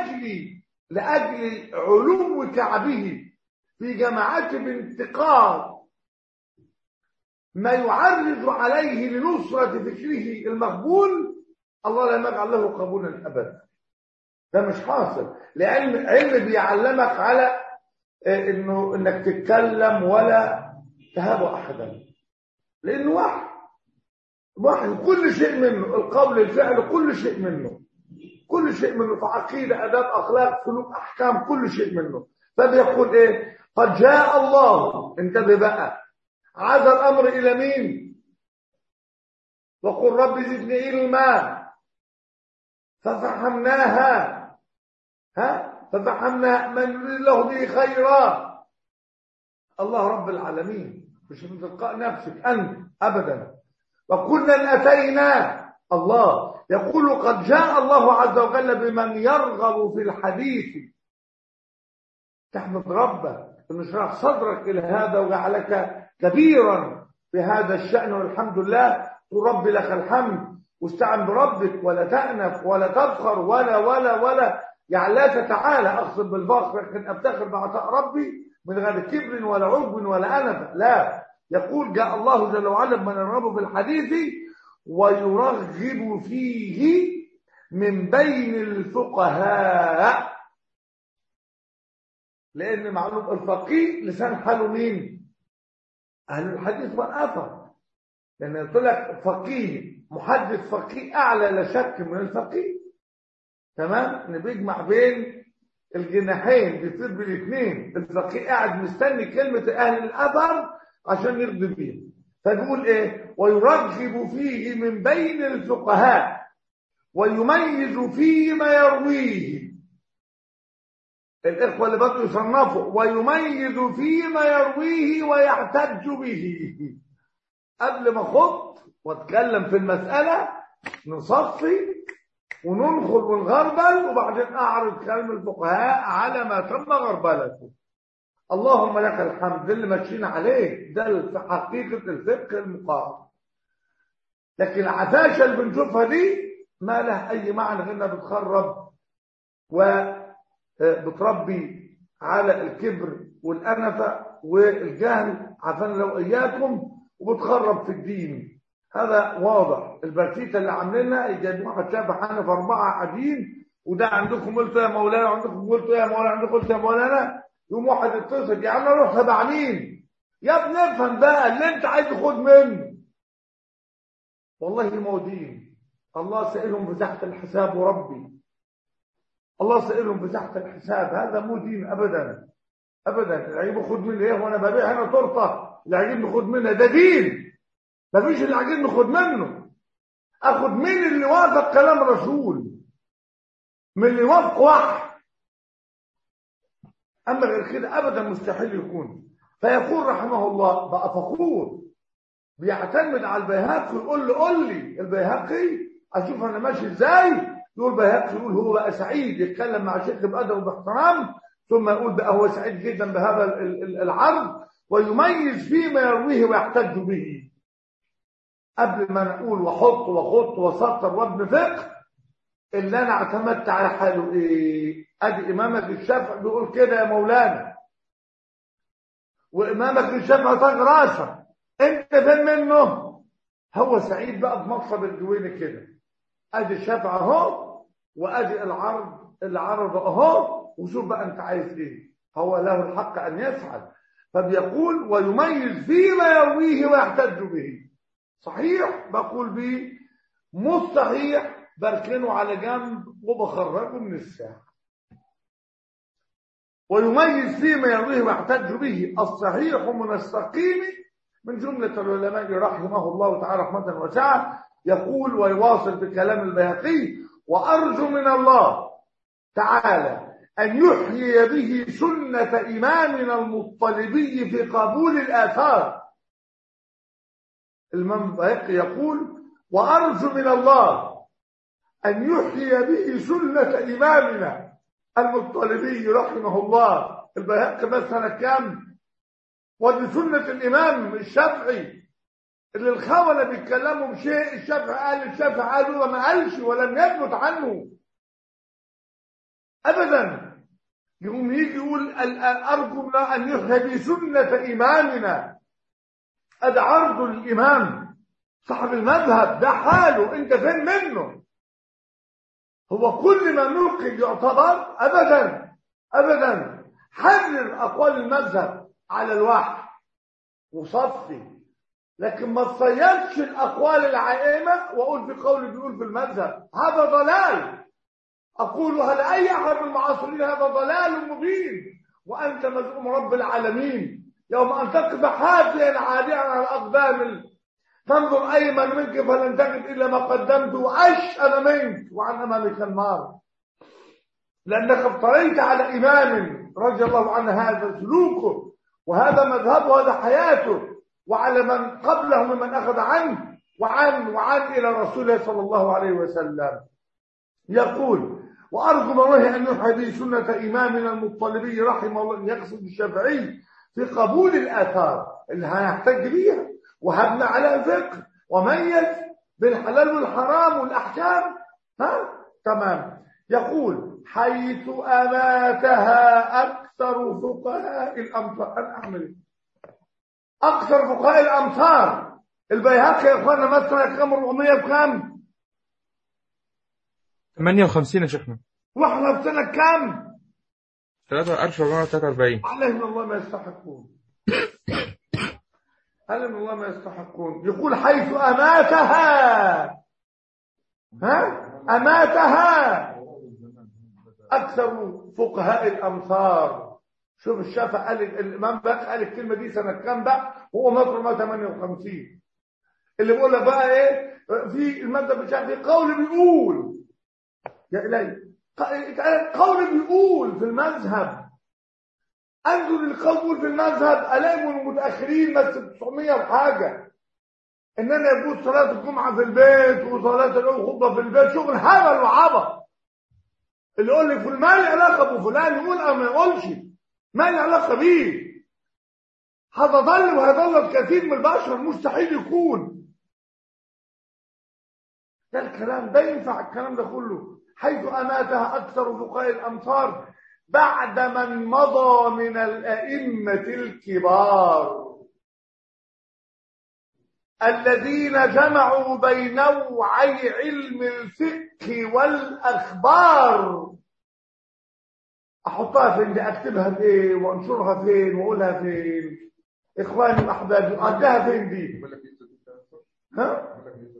لأجل علو كعبه في جماعات بانتقاد ما يعرض عليه لنصرة فكره المقبول، الله لا يجعل له قبولا أبدا. ده مش حاصل، لأن علم بيعلمك على انك تتكلم ولا تهاب احدا، لانه واحد كل شيء منه، القول الفعل كل شيء منه، كل شيء منه، في عقيده اداب اخلاق سلوك احكام كل شيء منه. فبيقول ايه؟ قد جاء الله، انتبه بقى، عاد الامر الى مين؟ وقل رب زدني علما ففهمناها، ففهمنا من يريد الله به خيرا. الله رب العالمين، مش من تلقاء نفسك انت ابدا. وكلا اتينا، الله يقول قد جاء الله عز وجل بمن يرغب في الحديث. تحمد ربك ان شرح صدرك الى هذا وجعلك كبيرا في هذا الشأن، والحمد لله. رب لك الحمد، واستعن بربك ولا تأنف ولا تفخر ولا يعني لا تتعالى اقصد بالفخر، لكن ابتخر بعطاء ربي من غير كبر ولا عجب ولا انف، لا. يقول جاء الله جل وعلا من يرغب في الحديث ويرغب فيه من بين الفقهاء. لان معلوم الفقيه لسان حاله مين؟ اهل الحديث والاثر. لان قلت لك فقيه محدث فقيه اعلى لا شك من الفقيه، تمام؟ ان بيجمع بين الجناحين، بيصير بالاثنين. الفقيه قاعد مستني كلمه اهل الاثر عشان يرضي بيها. فبيقول ايه؟ ويرغب فيه من بين الفقهاء ويميز فيما يرويه. الاخوه اللي بدوا يصنفوا ويميز فيما يرويه ويحتج به. قبل ما اخط واتكلم في المساله نصفي وننخل ونغربل، وبعدين اعرض كلام الفقهاء على ما تم غربلته. اللهم لك الحمد، ده اللي ماشيين عليه، ده في حقيقه الفقه المقارن. لكن العفاشه اللي بنشوفها دي ما لها اي معنى غير انها بتخرب وبتربي على الكبر والانفه والجهل، عفانا لو اياكم، وبتخرب في الدين. هذا واضح. البرتيته اللي عاملينها يجي واحد شاف حنف 4 قاعدين، وده عندكم قلت يا مولانا وعندكم قلت يا مولانا عندكم قلت يا مولانا، يوم واحد اتصل يا عم روح تبع مين؟ يا ابني افهم بقى اللي انت عايز تاخد منه. والله موجودين، الله سائلهم في تحت الحساب، وربي الله سائلهم في تحت الحساب. هذا مو دين ابدا ابدا. اللي عايز ياخد مني ايه وانا ببيع هنا تورته، اللي عايز ياخد منها ده دين. مفيش اللي عايزين ناخد منه. اخد مين؟ اللي وافق كلام الرسول، من اللي وافق وحي. اما غير كده ابدا مستحيل يكون. فيقول رحمه الله بقى فخور بيعتمد على البيهقي، يقول له قول لي البيهقي اشوف انا ماشي ازاي. يقول البيهقي، يقول هو بقى سعيد، يتكلم مع شيخ بادب وباحترام، ثم يقول بقى هو سعيد جدا بهذا العرض، ويميز فيما يرويه ويحتج به. قبل ما نقول وحط وخط وسطر وابن فقه، اللي انا اعتمدت على حاله ايه؟ ادي امامك الشافعي بيقول كده يا مولانا، وامامك الشافعي طاق راسه، انت فين منه؟ هو سعيد بقى بمقصد الجويني كده. ادي الشافعي اهو، وادي العرض اللي عرضه اهو، وشوف بقى انت عايز ايه. هو له الحق ان يفعل. فبيقول ويميز فيما يرويه ويحتج به. صحيح بقول به، مش صحيح بركنه على جنب وبخرجه من الساحة. ويميز فيما يرويه ويحتج به الصحيح من السقيم من جملة العلماء رحمه الله تعالى رحمة واسعة. يقول ويواصل بكلام البيهقي: وأرجو من الله تعالى أن يحيي به سنة إمامنا المطلبي في قبول الآثار. الإمام البيهقي يقول: وأرجو من الله أن يحيي به سنة إمامنا المطلبي رحمه الله. البيهقي بس سنة كام؟ ودي سنة الإمام الشافعي اللي الخونة بيتكلموا بشيء الشافعي قال وما قالش ولم يثبت عنه أبدا. يقوم يجي يقول أرجو أن يحيي بسنة إمامنا. أده عرض الإمام صاحب المذهب، ده حاله، أنت فين منه؟ هو كل ما نلقي يعتبر؟ أبدا أبدا. حرر أقوال المذهب على الوحي وصفي، لكن ما تصيدش الأقوال العائمة وأقول في قول بيقول في المذهب، هذا ضلال. أقول هل أي أحد من المعاصرين هذا ضلال مبين، وأنت مزعوم رب العالمين يوم أن تقف حافيا عاديا على الأقدام تنظر أيمن منك فلن تجد إلا ما قدمت وأشأم منك وعن أمامك النار، لأنك افتريت على إمام رضي الله عنه هذا سلوكه وهذا مذهبه وهذا حياته، وعلى من قبله ممن أخذ عنه وعن إلى رسوله صلى الله عليه وسلم. يقول: وأرجو من الله أن يحيي به سنة إمامنا المطلبي رحمه الله، يقصد الشافعي في قبول الآثار اللي هنحتج بيها وهبنا على فقه وميز بالحلال والحرام والأحكام. تمام. يقول: حيث أماتها أكثر فقهاء الأمصار. أنا أعمل إيه؟ أكثر فقهاء الأمصار. البيهقي يا إخوانا مثلا كام؟ 400 بكام؟ 58 يا شيخنا. واحنا في سنة كام؟ 1443. عليهم الله ما يستحقون. عليهم الله ما يستحقون. يقول: حيث أماتها أماتها أكثر فقهاء الأمصار. شوف الشافعي قال، الإمام بقى قال الكلمة دي سنة كام بقى؟ هو مصر ما 58. اللي بيقول لك بقى إيه في المذهب الشافعي قول بيقول يا إلهي، قول بيقول في المذهب. انظر القول بيقول في المذهب ألاقي من المتأخرين بس 900 وحاجة إن أنا يجوز صلاة الجمعة في البيت وصلاة الخطبة في البيت، شغل هبل وعبط. اللي يقول لي فلان ما لي علاقة بفلان يقول أو ما يقولش، ما لي علاقة بيه. هتضل وهيضل كثير من البشر، مستحيل يكون ده الكلام ده ينفع. الكلام ده كله حيث أماتها أكثر فقهاء الأمصار بعد من مضى من الأئمة الكبار الذين جمعوا بين نوعي علم الفقه والأخبار. أحطها فين دي؟ أكتبها فين وأنشرها فين وأقولها فين؟ إخواني وأحبابي أديها فين دي؟ ها؟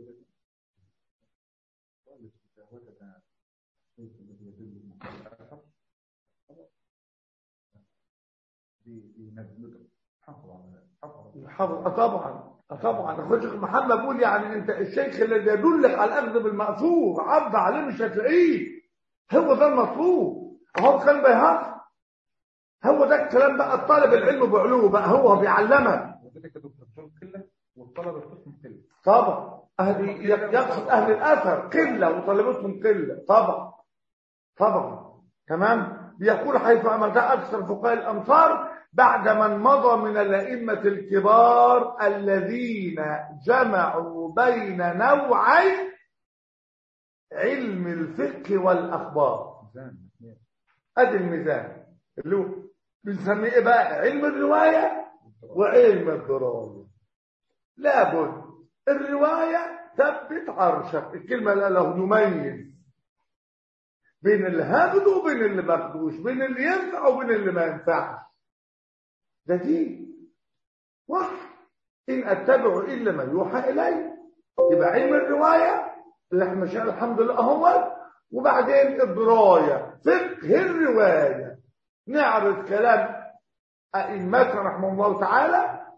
طبعا اخوك محمد بيقول يعني انت الشيخ الذي يدلك على الاخذ بالمأثور عرض عليه مش هتلاقيه. هو ده المطلوب. هو كان بيهق، هو ده الكلام بقى. الطالب العلم بعلوه بقى هو بيعلمك. والطلبه قسم قله. طبعا يقصد اهل الاثر قله وطلبتهم قله. طبعا تمام. بيقول: حيث أمتها أكثر فقهاء الأمصار بعد من مضى من الأئمة الكبار الذين جمعوا بين نوعي علم الفقه والأخبار. أدي الميزان اللي هو بنسميه إيه بقى؟ علم الرواية وعلم الدراية. لابد الرواية ثبت عرشك. الكلمة اللي له يميز بين اللي هاخده وبين اللي ما اخدوش، بين اللي ينفع وبين اللي ما ينفعش. ده دين وحي، إن أتبع إلا ما يوحى إلي. يبقى علم الرواية اللي احنا شايفين الحمد لله اهو. وبعدين الدرايه فقه الروايه، نعرض كلام ائمتنا رحمه الله تعالى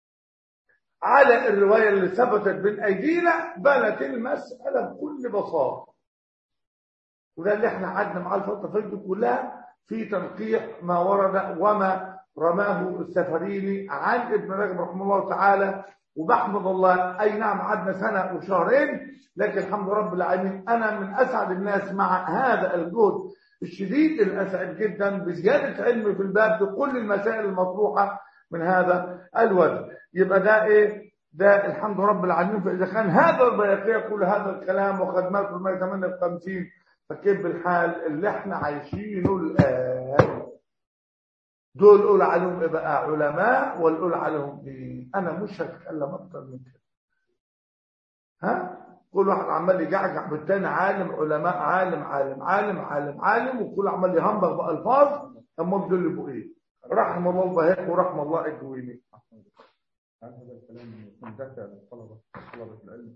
على الروايه اللي ثبتت بين ايدينا، بنت المساله بكل بساطه. وده اللي احنا قعدنا معاه الفتره اللي كلها في تنقيح ما ورد وما رماه السفريني عن ابن رجب رحمه الله تعالى. وبحمد الله اي نعم قعدنا سنه وشهرين، لكن الحمد رب العالمين انا من اسعد الناس مع هذا الجهد الشديد، الاسعد جدا بزياده علمي في الباب بكل المسائل المطروحه من هذا الوجه. يبقى ده ايه؟ ده الحمد رب العالمين. فاذا كان هذا البيقي يقول هذا الكلام وخدماته ما يتمنى ب 50، فكيف بالحال اللي احنا عايشينه الان؟ دول قول عليهم ايه بقى؟ علماء، ولا قول عليهم ايه؟ انا مش هتكلم اكتر من كده. ها؟ كل واحد عمال يجعجع بالتاني، عالم علماء، عالم عالم عالم عالم عالم، وكل عمال يهمبغ بألفاظ. اما دول يبقوا ايه؟ رحم الله البهاء ورحم الله الجويني. هل هذا الكلام يكون دافع للطلبة العلم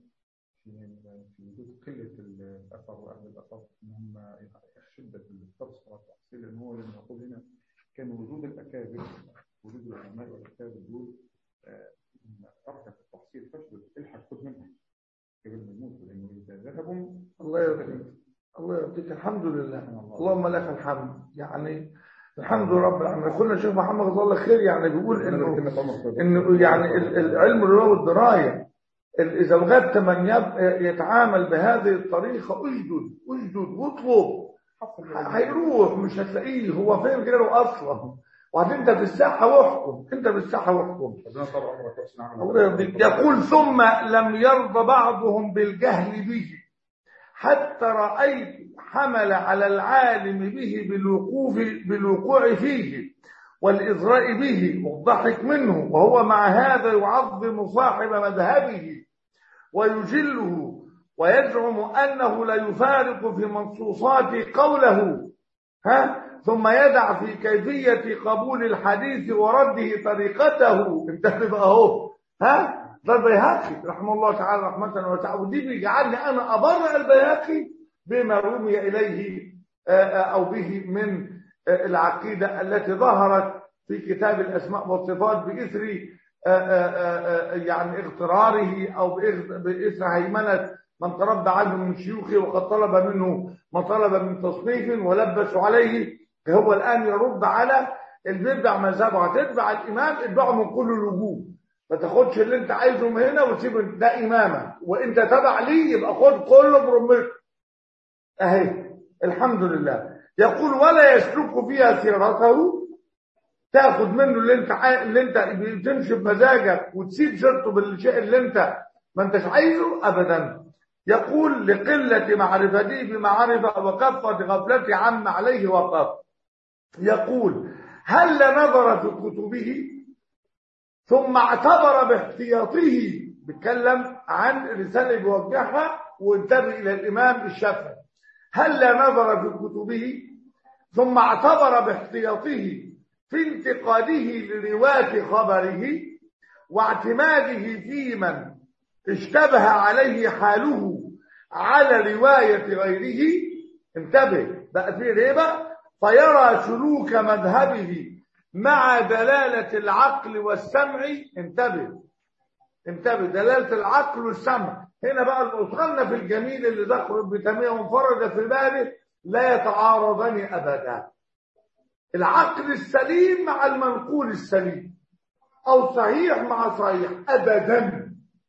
في وجود قلة الأثر وأهل الأثر إن هم شدة الدرس والتحصيل؟ لأن هو لما يقول هنا كان وجود الأكابر، وجود العلماء والأكابر دول أركب التحصيل فشل الحق خذ منهم قبل ما يموتوا، لأنه إذا ذهبوا الله يرضيك، الله يرضيك. الحمد لله، اللهم لك الحمد. يعني الحمد لله رب العالمين. اخونا الشيخ محمد جزاه الله خير يعني بيقول انه يعني العلم اللي هو الدرايه، اذا وجدت من يتعامل بهذه الطريقه اجدد واطلب، هيروح مش هتلاقيه. هو فين غيره اصلا؟ وبعدين انت في الساحه واحكم، انت في الساحه واحكم. الله يرضيك. يقول ثم لم يرضى بعضهم بالجهل به حتى رأيت حمل على العالم به بالوقوع فيه والإضراء به والضحك منه، وهو مع هذا يعظم صاحب مذهبه ويجله ويزعم أنه لا يفارق في منصوصات قوله، ثم يدع في كيفية قبول الحديث ورده طريقته. انتهى بقى اهو. ده البيهقي رحمه الله تعالى رحمة واسعة، ودي بيجعلني انا ابرئ البيهقي بما رمي اليه او به من العقيدة التي ظهرت في كتاب الاسماء والصفات باثر يعني اغتراره او باثر هيمنة من تربى عنه من شيوخه، وقد طلب منه ما طلب من تصنيف ولبسوا عليه. هو الان يرد على اللي بيتبع مذهبه. هتتبع الامام اتبعه من كل الوجوه، ما تاخدش اللي انت عايزه من هنا وتسيب ده امامك، وانت تبع ليه يبقى خد كله برمته اهي. الحمد لله. يقول ولا يسلك فيها سيرته، تاخد منه اللي انت تمشي بمزاجك وتسيب سيرته بالشيء اللي انت ما انتش عايزه ابدا. يقول لقلة معرفته بمعرفة وكثرة غفلته عما عليه وقف. يقول هل نظر في كتبه ثم اعتبر باحتياطه، بيتكلم عن رسالة بيوجهها وانتبه إلى الإمام الشافعي. هل نظر في كتبه ثم اعتبر باحتياطه في انتقاده لرواة خبره واعتماده في من اشتبه عليه حاله على رواية غيره. انتبه بقى في ريبة. فيرى سلوك مذهبه مع دلالة العقل والسمع. انتبه دلالة العقل والسمع. هنا بقى وصلنا في الجميل اللي ذكر ابن تيمية وانفرد في باله، لا يتعارضان ابدا. العقل السليم مع المنقول السليم، او صحيح مع صحيح، ابدا.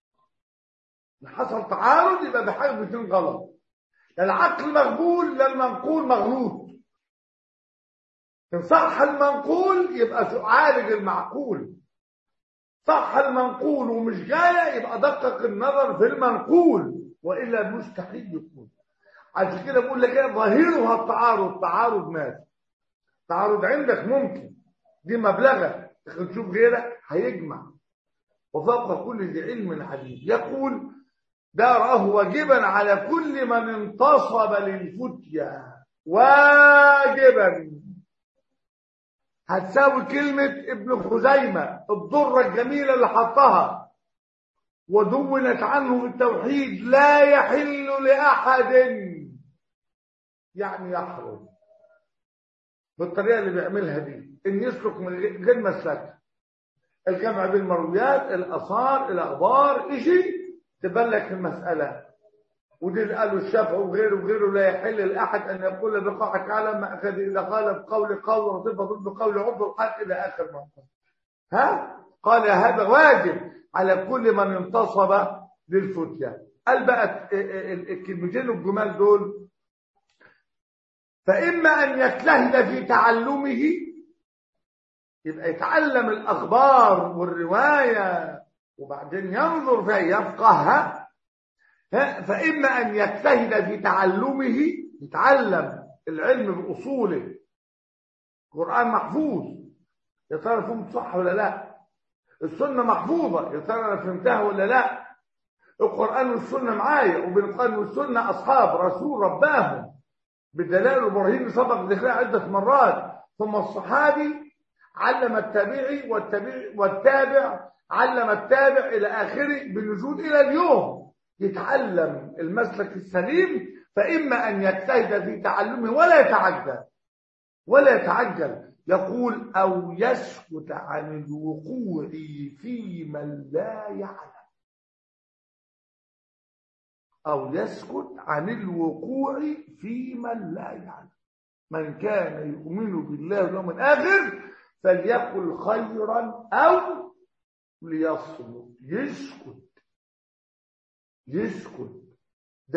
حصل تعارض يبقى بحاجه باتنين غلط. لا العقل مقبول لا المنقول مغلوط. ان صح المنقول يبقى عالج المعقول، صح المنقول ومش جايه يبقى دقق النظر في المنقول، والا مستحيل يكون. عشان كده بقول لك ايه، ظاهرها التعارض. تعارض ماذا؟ تعارض عندك ممكن، دي مبلغه، تشوف غيرك هيجمع. وفوق كل ذي علم عليم. يقول ده راه واجبا على كل من انتصب للفتيا، واجبا هتساوي كلمة ابن خزيمة الضرة الجميلة اللي حطها ودونت عنه في التوحيد: لا يحل لأحد، يعني يحرم بالطريقة اللي بيعملها دي، إن يسلك من غير مسلك الجمع بين المرويات، الآثار، الأخبار، إشي تبان لك المسألة. ودي قالوا الشافعي وغيره لا يحل لأحد أن يقول بقاعك على ما أخذ إذا قال بقول قول وصفة ضد قول عضو الحق إلى آخر مرة. قال هذا واجب على كل من انتصب للفتية. قال بقى الكلمتين الجمال دول: فإما أن يجتهد في تعلمه، يبقى يتعلم الأخبار والرواية وبعدين ينظر فيها يفقهها. فإما أن يجتهد في تعلمه، يتعلم العلم بأصوله. القرآن محفوظ، يا ترى فهمت صح ولا لا؟ السنة محفوظة، يا ترى أنا فهمتها ولا لا؟ القرآن والسنة معايا، وبالقرآن والسنة أصحاب رسول رباهم بالدلائل والبراهين سبق ذكرها عدة مرات. ثم الصحابي علم التابعي والتابع علم التابع إلى آخره بالوجود إلى اليوم. يتعلم المسلك السليم. فإما أن يجتهد في تعلمه ولا يتعجل، يقول: أو يسكت عن الوقوع في من لا يعلم. أو يسكت عن الوقوع في من لا يعلم. من كان يؤمن بالله واليوم الآخر فليقل خيرا أو ليصمت. يسكت ده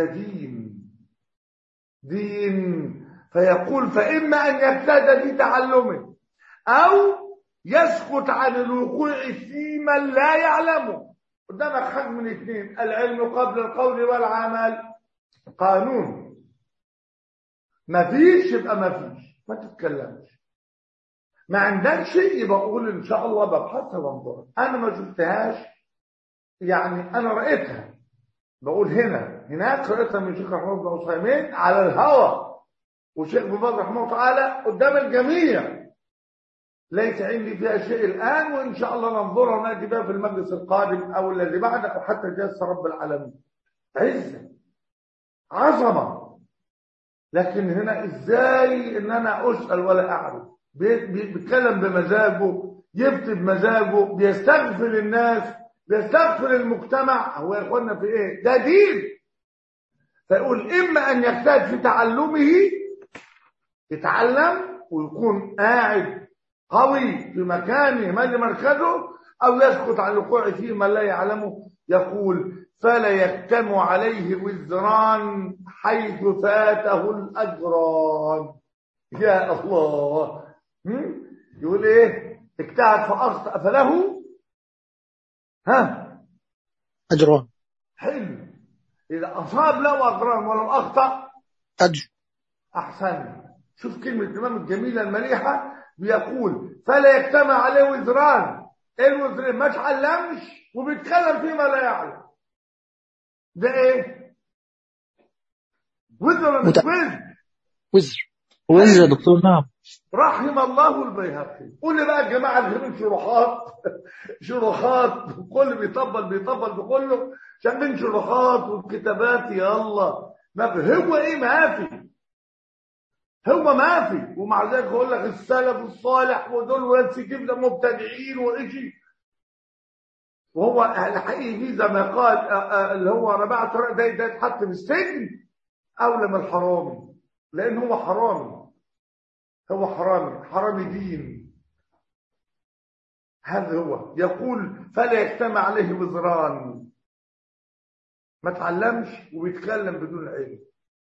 دين. فيقول: فإما أن يجتهد في تعلمه أو يسكت عن الوقوع في من لا يعلمه. قدامك حاجة من اثنين: العلم قبل القول والعمل. قانون مفيش يبقى مفيش، ما تتكلمش. ما عندكش يبقى قول إن شاء الله ببحثها وانظر. أنا ما شفتهاش، يعني أنا رأيتها، بقول هناك رأيتها من شيخ رحمه الله عثيمين على الهوى، وشيخ ابن باز رحمه الله تعالى قدام الجميع. ليس عندي فيها شيء الآن، وإن شاء الله ننظرها ونأتي بها في المجلس القادم أو الذي بعده أو حتى جلسة رب العالمين. عزة عظمة. لكن هنا إزاي إن أنا أسأل ولا أعرف؟ بيتكلم بمزاجه، يبكي بمزاجه، بيستغفر الناس، بيستغفر المجتمع. هو يا إخوانا في إيه؟ ده دين. فيقول: إما أن يجتهد في تعلمه، يتعلم ويكون قاعد قوي في مكانه مال مركزه، أو يسكت عن الوقوع فيه من لا يعلمه. يقول: فلا يجتمع عليه وزران حيث فاته الأجران. يا الله. يقول إيه؟ اجتهد فأخطأ فله أجران. حلو. إذا أصاب له أجران ولو أخطأ أجر. أحسن. شوف كلمة الإمام الجميلة المليحة، بيقول: فلا يجتمع عليه وزران. إيه الوزرين؟ ما تعلمش وبيتكلم فيما لا يعلم. ده إيه؟ وزر ولا مش وزر؟ وزر يا دكتور. نعم. رحم الله البيهقي. قول لي بقى يا جماعة الغريب شروحات كل بيطبل بكله شغالين شروحات وكتابات. يا الله، ما هو ايه؟ ما في. ومع ذلك يقول لك السلف الصالح ودول ولاد كيف ده مبتدعين وإشي. وهو الحقيقي زي ما قال اللي هو رباعة طارق ده يتحط في السجن أولى من الحرامي، لأن هو حرامي دين. هذا هو. يقول: فلا يجتمع عليه وزران. ما تعلمش وبيتكلم بدون علم.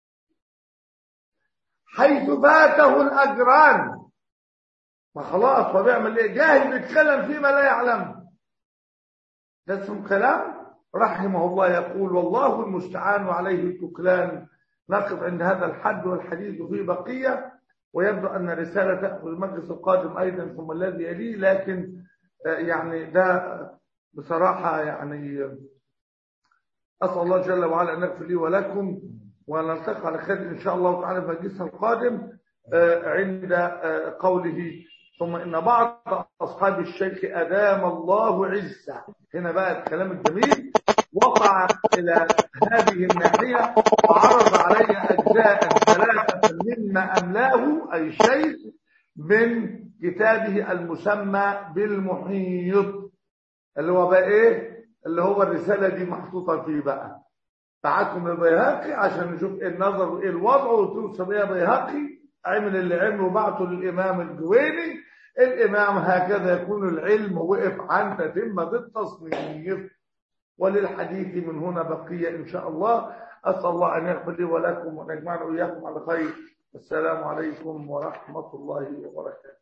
حيث فاته الأجران. ما خلاص هو بيعمل ايه؟ جاهل بيتكلم فيما لا يعلم. ده اسمه كلام. رحمه الله يقول: والله المستعان وعليه التكلان. نقف عند هذا الحد والحديث فيه بقية، ويبدو أن الرسالة تأخذ المجلس القادم أيضا ثم الذي يليه. لكن يعني ده بصراحة يعني أسأل الله جل وعلا أن يغفر لي ولكم، ونلتقي على خير إن شاء الله تعالى في مجلسنا القادم عند قوله: ثم إن بعض أصحاب الشيخ أدام الله عزه. هنا بقى الكلام الجميل. وقع إلى هذه الناحية وعرض علي أجزاء 3 مما أملاه أي شيء من كتابه المسمى بالمحيط، اللي هو بقى إيه؟ اللي هو الرسالة دي محطوطة فيه بقى. بعتهم للبيهقي عشان نشوف إيه النظر وإيه الوضع، وتوصل إيه بيهقي عمل اللي عمله وبعته للإمام الجويني. الإمام هكذا يكون العلم وقف عن تتمة التصنيف. وللحديث من هنا بقية إن شاء الله. أسأل الله أن يغفر لي ولكم وأن يجمعنا وإياكم على خير. السلام عليكم ورحمة الله وبركاته.